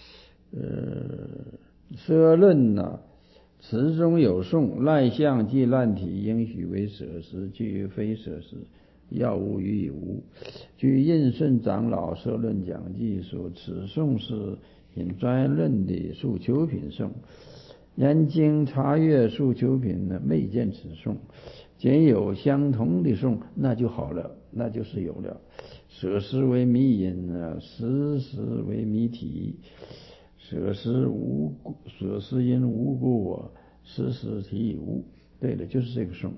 舍论呐，词中有颂，赖相即烂体，应许为舍施，具非舍施，要无余以无。据印顺长老舍论讲记说，此颂是引专论的诉求品颂，言经查阅诉求品呢，未见此颂，仅有相同的颂，那就好了，那就是有了。舍施为迷因啊，施施为迷体。舍施因无故啊，施施体以无。对了，就是这个颂。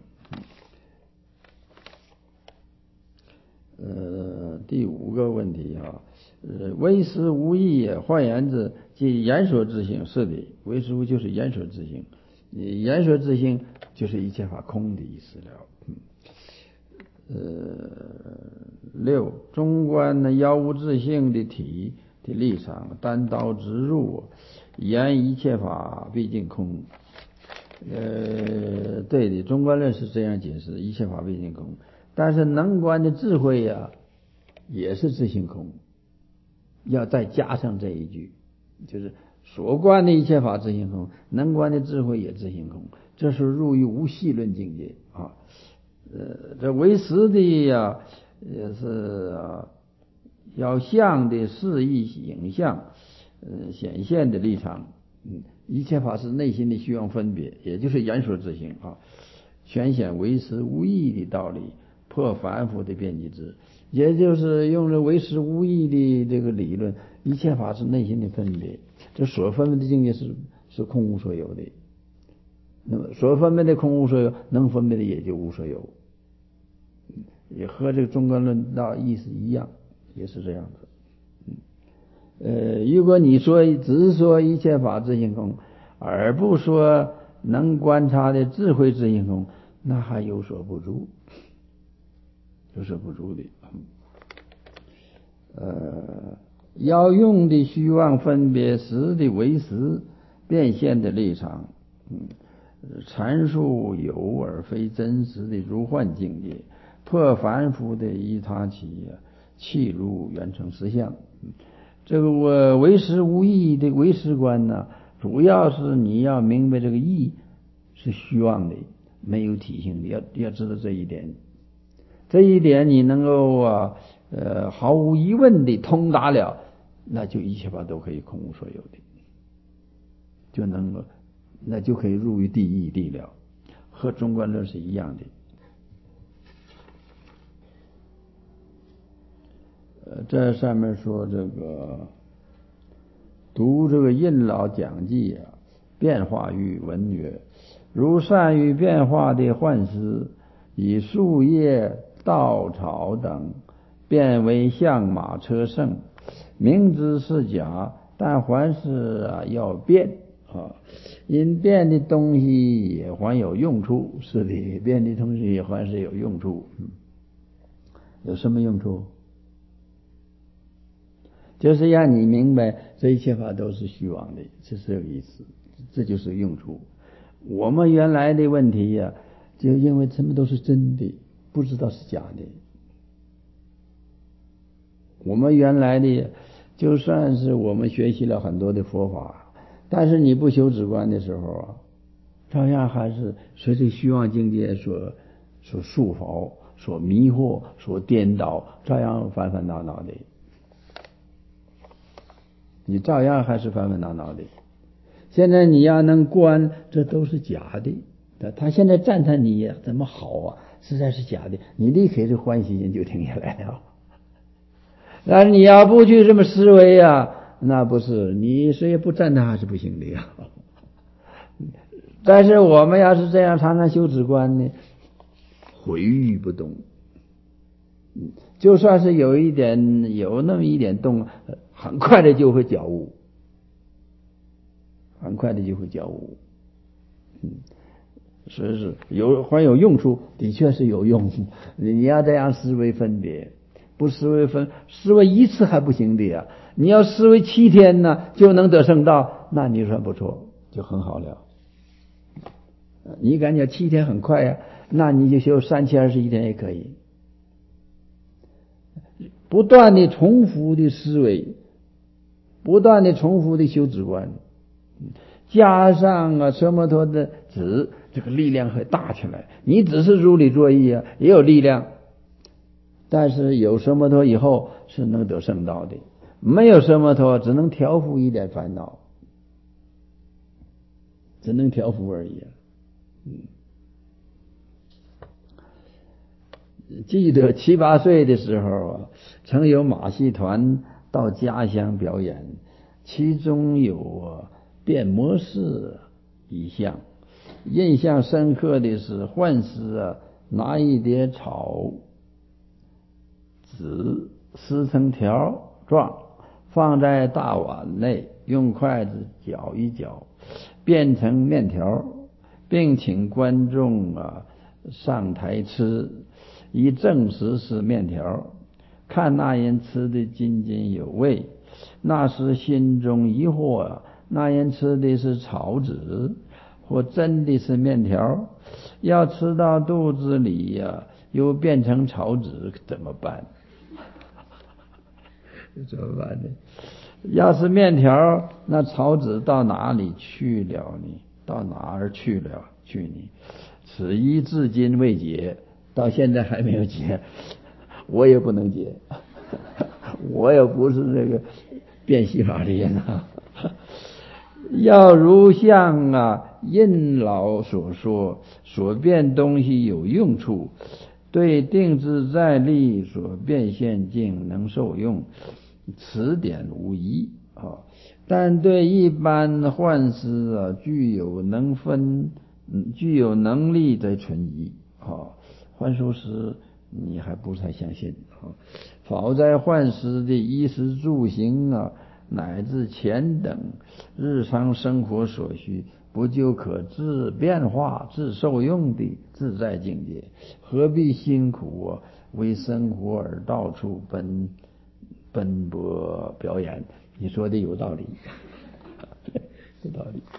第5个问题啊，为实无义也。换言之，即言说之性。是的，为实无就是言说之性。言说之性就是一切法空的意思了。6. 中观呢，要无自性的体的立场，单刀直入，言一切法毕竟空。对的，中观论是这样解释，一切法毕竟空。但是能观的智慧呀，也是自性空，要再加上这一句，就是所观的一切法自性空，能观的智慧也自性空，这是入于无系论境界啊。这为实的呀，也是要相的示意影像，显现的立场。一切法是内心的虚妄分别，也就是言说之性啊，全显为实无义的道理，破凡夫的辩机之，也就是用了为实无义的这个理论，一切法是内心的分别，这所分别的境界是空无所有的。那么所分别的空无所有，能分别的也就无所有，也和这个中观论道意思一样，也是这样子。如果你说只说一切法自性空，而不说能观察的智慧自性空，那还有所不足，有所不足的。要用的虚妄分别实的为实变现的立场，阐述有而非真实的如幻境界，破凡夫的依他起，契入圆成实相。这个为实无义的为实观呢，主要是你要明白这个义是虚妄的，没有体性的，要知道这一点。这一点你能够毫无疑问的通达了，那就一切法都可以空无所有的，就能够那就可以入于第一谛了，和中观论是一样的。这上面说这个读这个印老讲记啊，变化于文曰：如善于变化的幻师，以树叶、稻草等变为象马车乘，明知是假，但还是要变啊，因变的东西也还有用处。是的，变的东西也还是有用处。有什么用处？就是让你明白这一切法都是虚妄的，这是这个意思，这就是用处。我们原来的问题呀，就因为什么都是真的，不知道是假的。我们原来的就算是我们学习了很多的佛法，但是你不修止观的时候啊，照样还是随着虚妄境界所束缚、所迷惑、所颠倒，照样烦烦恼恼的。你照样还是烦烦恼恼的。现在你要能观，这都是假的。他现在赞叹你怎么好啊，实在是假的，你立刻这欢喜心就停下来了。但是你要不去这么思维啊，那不是你谁也不赞叹还是不行的呀。但是我们要是这样常常修止观呢，回欲不动，就算是有那么一点动，很快的就会觉悟，很快的就会觉悟。所以是还有用处，的确是有用。你要这样思维分别，不思维一次还不行的呀。你要思维7天呢，就能得圣道，那你算不错，就很好了。你感觉7天很快呀，那你就修3021天也可以。不断的重复的思维， 不断的重复的修止观，加上奢摩他的止，这个力量会大起来。你只是如理作意也有力量，但是有奢摩他以后是能得圣道的，没有奢摩他只能调伏一点烦恼，只能调伏而已。记得7、8岁的时候曾有马戏团到家乡表演，其中有变魔士一项。印象深刻的是幻师拿一碟草籽撕成条状，放在大碗内，用筷子搅一搅，变成面条，并请观众上台吃，以证实是面条，看那人吃得津津有味。那时心中疑惑那人吃的是草籽或真的是面条，要吃到肚子里又变成草籽怎么办？怎么办呢？要是面条，那草籽到哪里去了呢？到哪儿去了呢？此疑至今未解，到现在还没有解，我也不能解，我也不是这个变戏法的人要如像印老所说，所变东西有用处，对定自在力所变现境能受用，此点无疑但对一般幻师具有能力的存疑幻术师你还不太相信否则幻师的衣食住行乃至钱等日常生活所需，不就可自变化自受用的自在境界，何必辛苦为生活而到处奔波表演？你说的有道理有道理。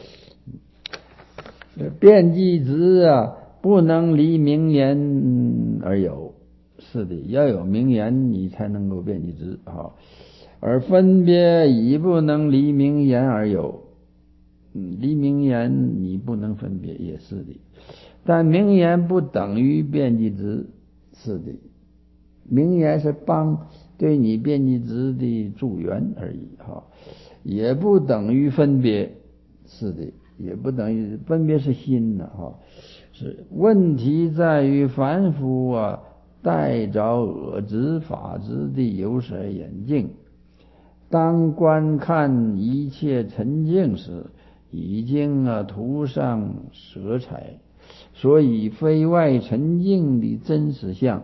辩机直不能离名言而有，是的，要有名言你才能够辩机直而分别已不能离名言而有，离名言你不能分别，也是的。但名言不等于辩机直，是的，名言是帮对你辩机直的助缘而已也不等于分别，是的，也不等于分别是心是问题在于凡夫带着我执法执的有色眼镜，当观看一切沉静时，已经涂上色彩，所以非外沉静的真实相，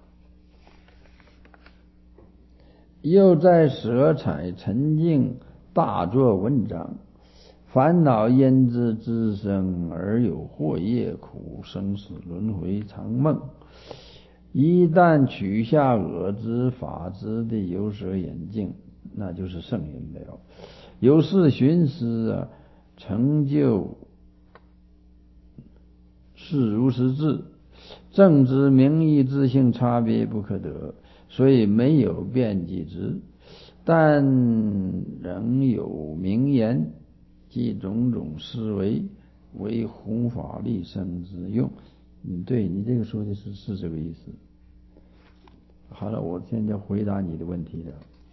又在色彩沉静大作文章，烦恼因之滋生，而有惑业苦，生死轮回常梦。一旦取下我执法执的有色眼镜，那就是圣人了。由是寻思成就是如实智，正知名义自性差别不可得，所以没有辩机直，但仍有名言及种种思维为弘法利生之用。对，你这个说的是这个意思。好了，我现在回答你的问题了。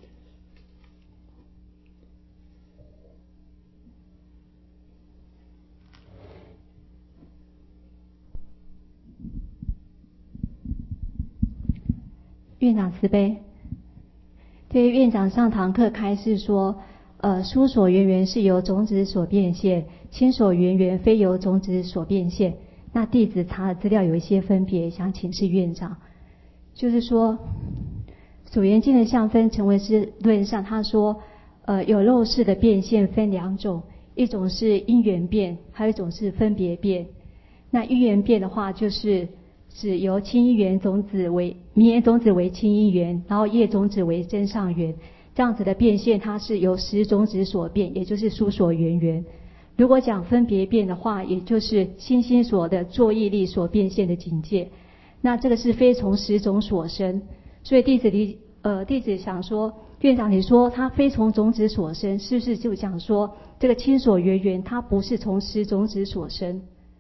院长慈悲。对，院长上堂课开示说，疏所缘缘是由种子所变现，亲所缘缘非由种子所变现。那弟子查的资料有一些分别，想请示院长。就是说，所缘境的相分成为是论上，他说，有肉识的变现分两种，一种是因缘变，还有一种是分别变。那因缘变的话，就是由亲因缘种子为名言种子为亲因缘，然后业种子为真上缘，这样子的变现，它是由识种子所变，也就是疏所缘缘。如果讲分别变的话，也就是心心所的作意力所变现的境界。那这个是非从识种所生，所以弟子想说， 院长，你说它非从种子所生，是不是就讲说这个亲所缘缘，它不是从实种子所生？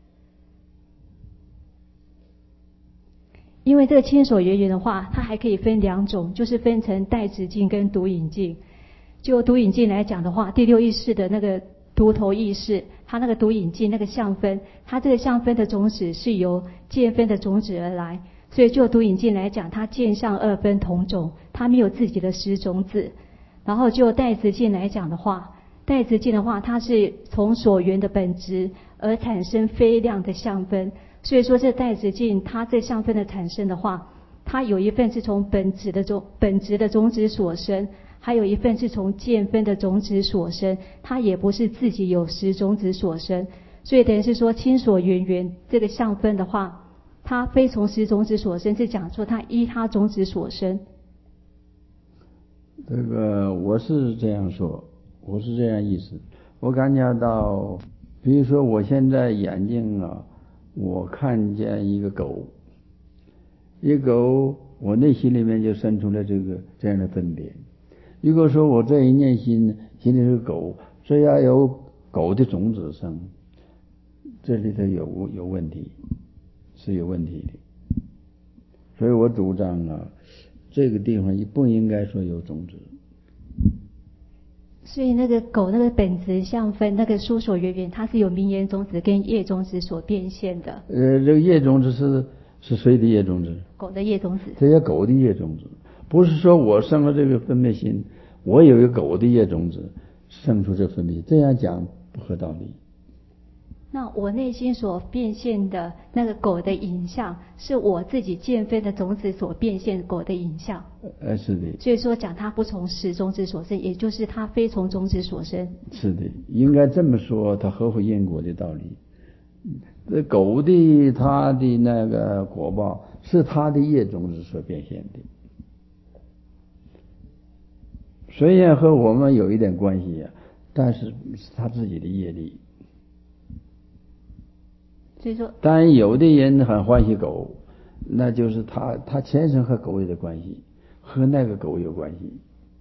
因为这个亲所缘缘的话，它还可以分两种，就是分成带子境跟独引境。就独引境来讲的话，第六意识的那个独头意识，它那个独引境那个相分，它这个相分的种子是由见分的种子而来，所以就独引境来讲，它见相二分同种，它没有自己的实种子。然后就带子境来讲的话，带子境的话，它是从所缘的本质而产生非量的相分，所以说这带子境它这相分的产生的话，它有一份是从本质的种子所生，还有一份是从见分的种子所生，它也不是自己有实种子所生，所以等于是说亲所缘缘这个相分的话，它非从实种子所生，是讲说它依他种子所生。 这个我是这样说，我是这样意思。我感觉到，比如说我现在眼睛啊，我看见一个狗，我内心里面就生出了这样的分别。如果说我这一念心里是狗，只要有狗的种子生，这里头有问题，是有问题的。所以我主张啊，这个地方不应该说有种子。 所以那个狗那个本质相分那个疏所缘缘，它是有名言种子跟业种子所变现的。 这个业种子是谁的业种子？ 狗的业种子。 这些狗的业种子，不是说我生了这个分别心，我有一个狗的业种子生出这分别心，这样讲不合道理。 那我内心所变现的那个狗的影像，是我自己见分的种子所变现狗的影像。 是的。 所以说讲它不从实种子所生，也就是它非从种子所生。 是的，应该这么说，它合乎因果的道理。这狗的它的那个果报是它的业种子所变现的，虽然和我们有一点关系但是是他自己的业力。 所以说， 但有的人很欢喜狗，那就是他前生和狗有的关系，和那个狗有关系，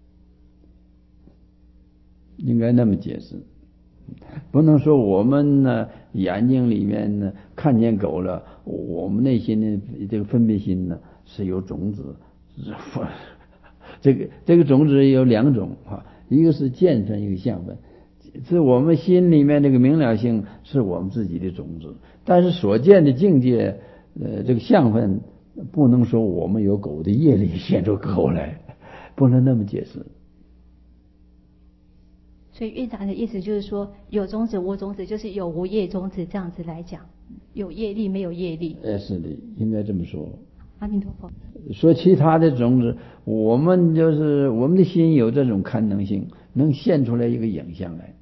应该那么解释。不能说我们呢眼睛里面呢看见狗了，我们内心的这个分别心呢是有种子，这个种子有两种一个是见分，一个相分。是我们心里面这个明了性是我们自己的种子，但是所见的境界这个相分不能说我们有狗的业力现出狗来，不能那么解释。 所以院长的意思就是说，有种子无种子，就是有无业种子这样子来讲，有业力没有业力。 是的，应该这么说。 阿弥陀佛。 说其他的种子，我们的心有这种堪能性，能现出来一个影像来。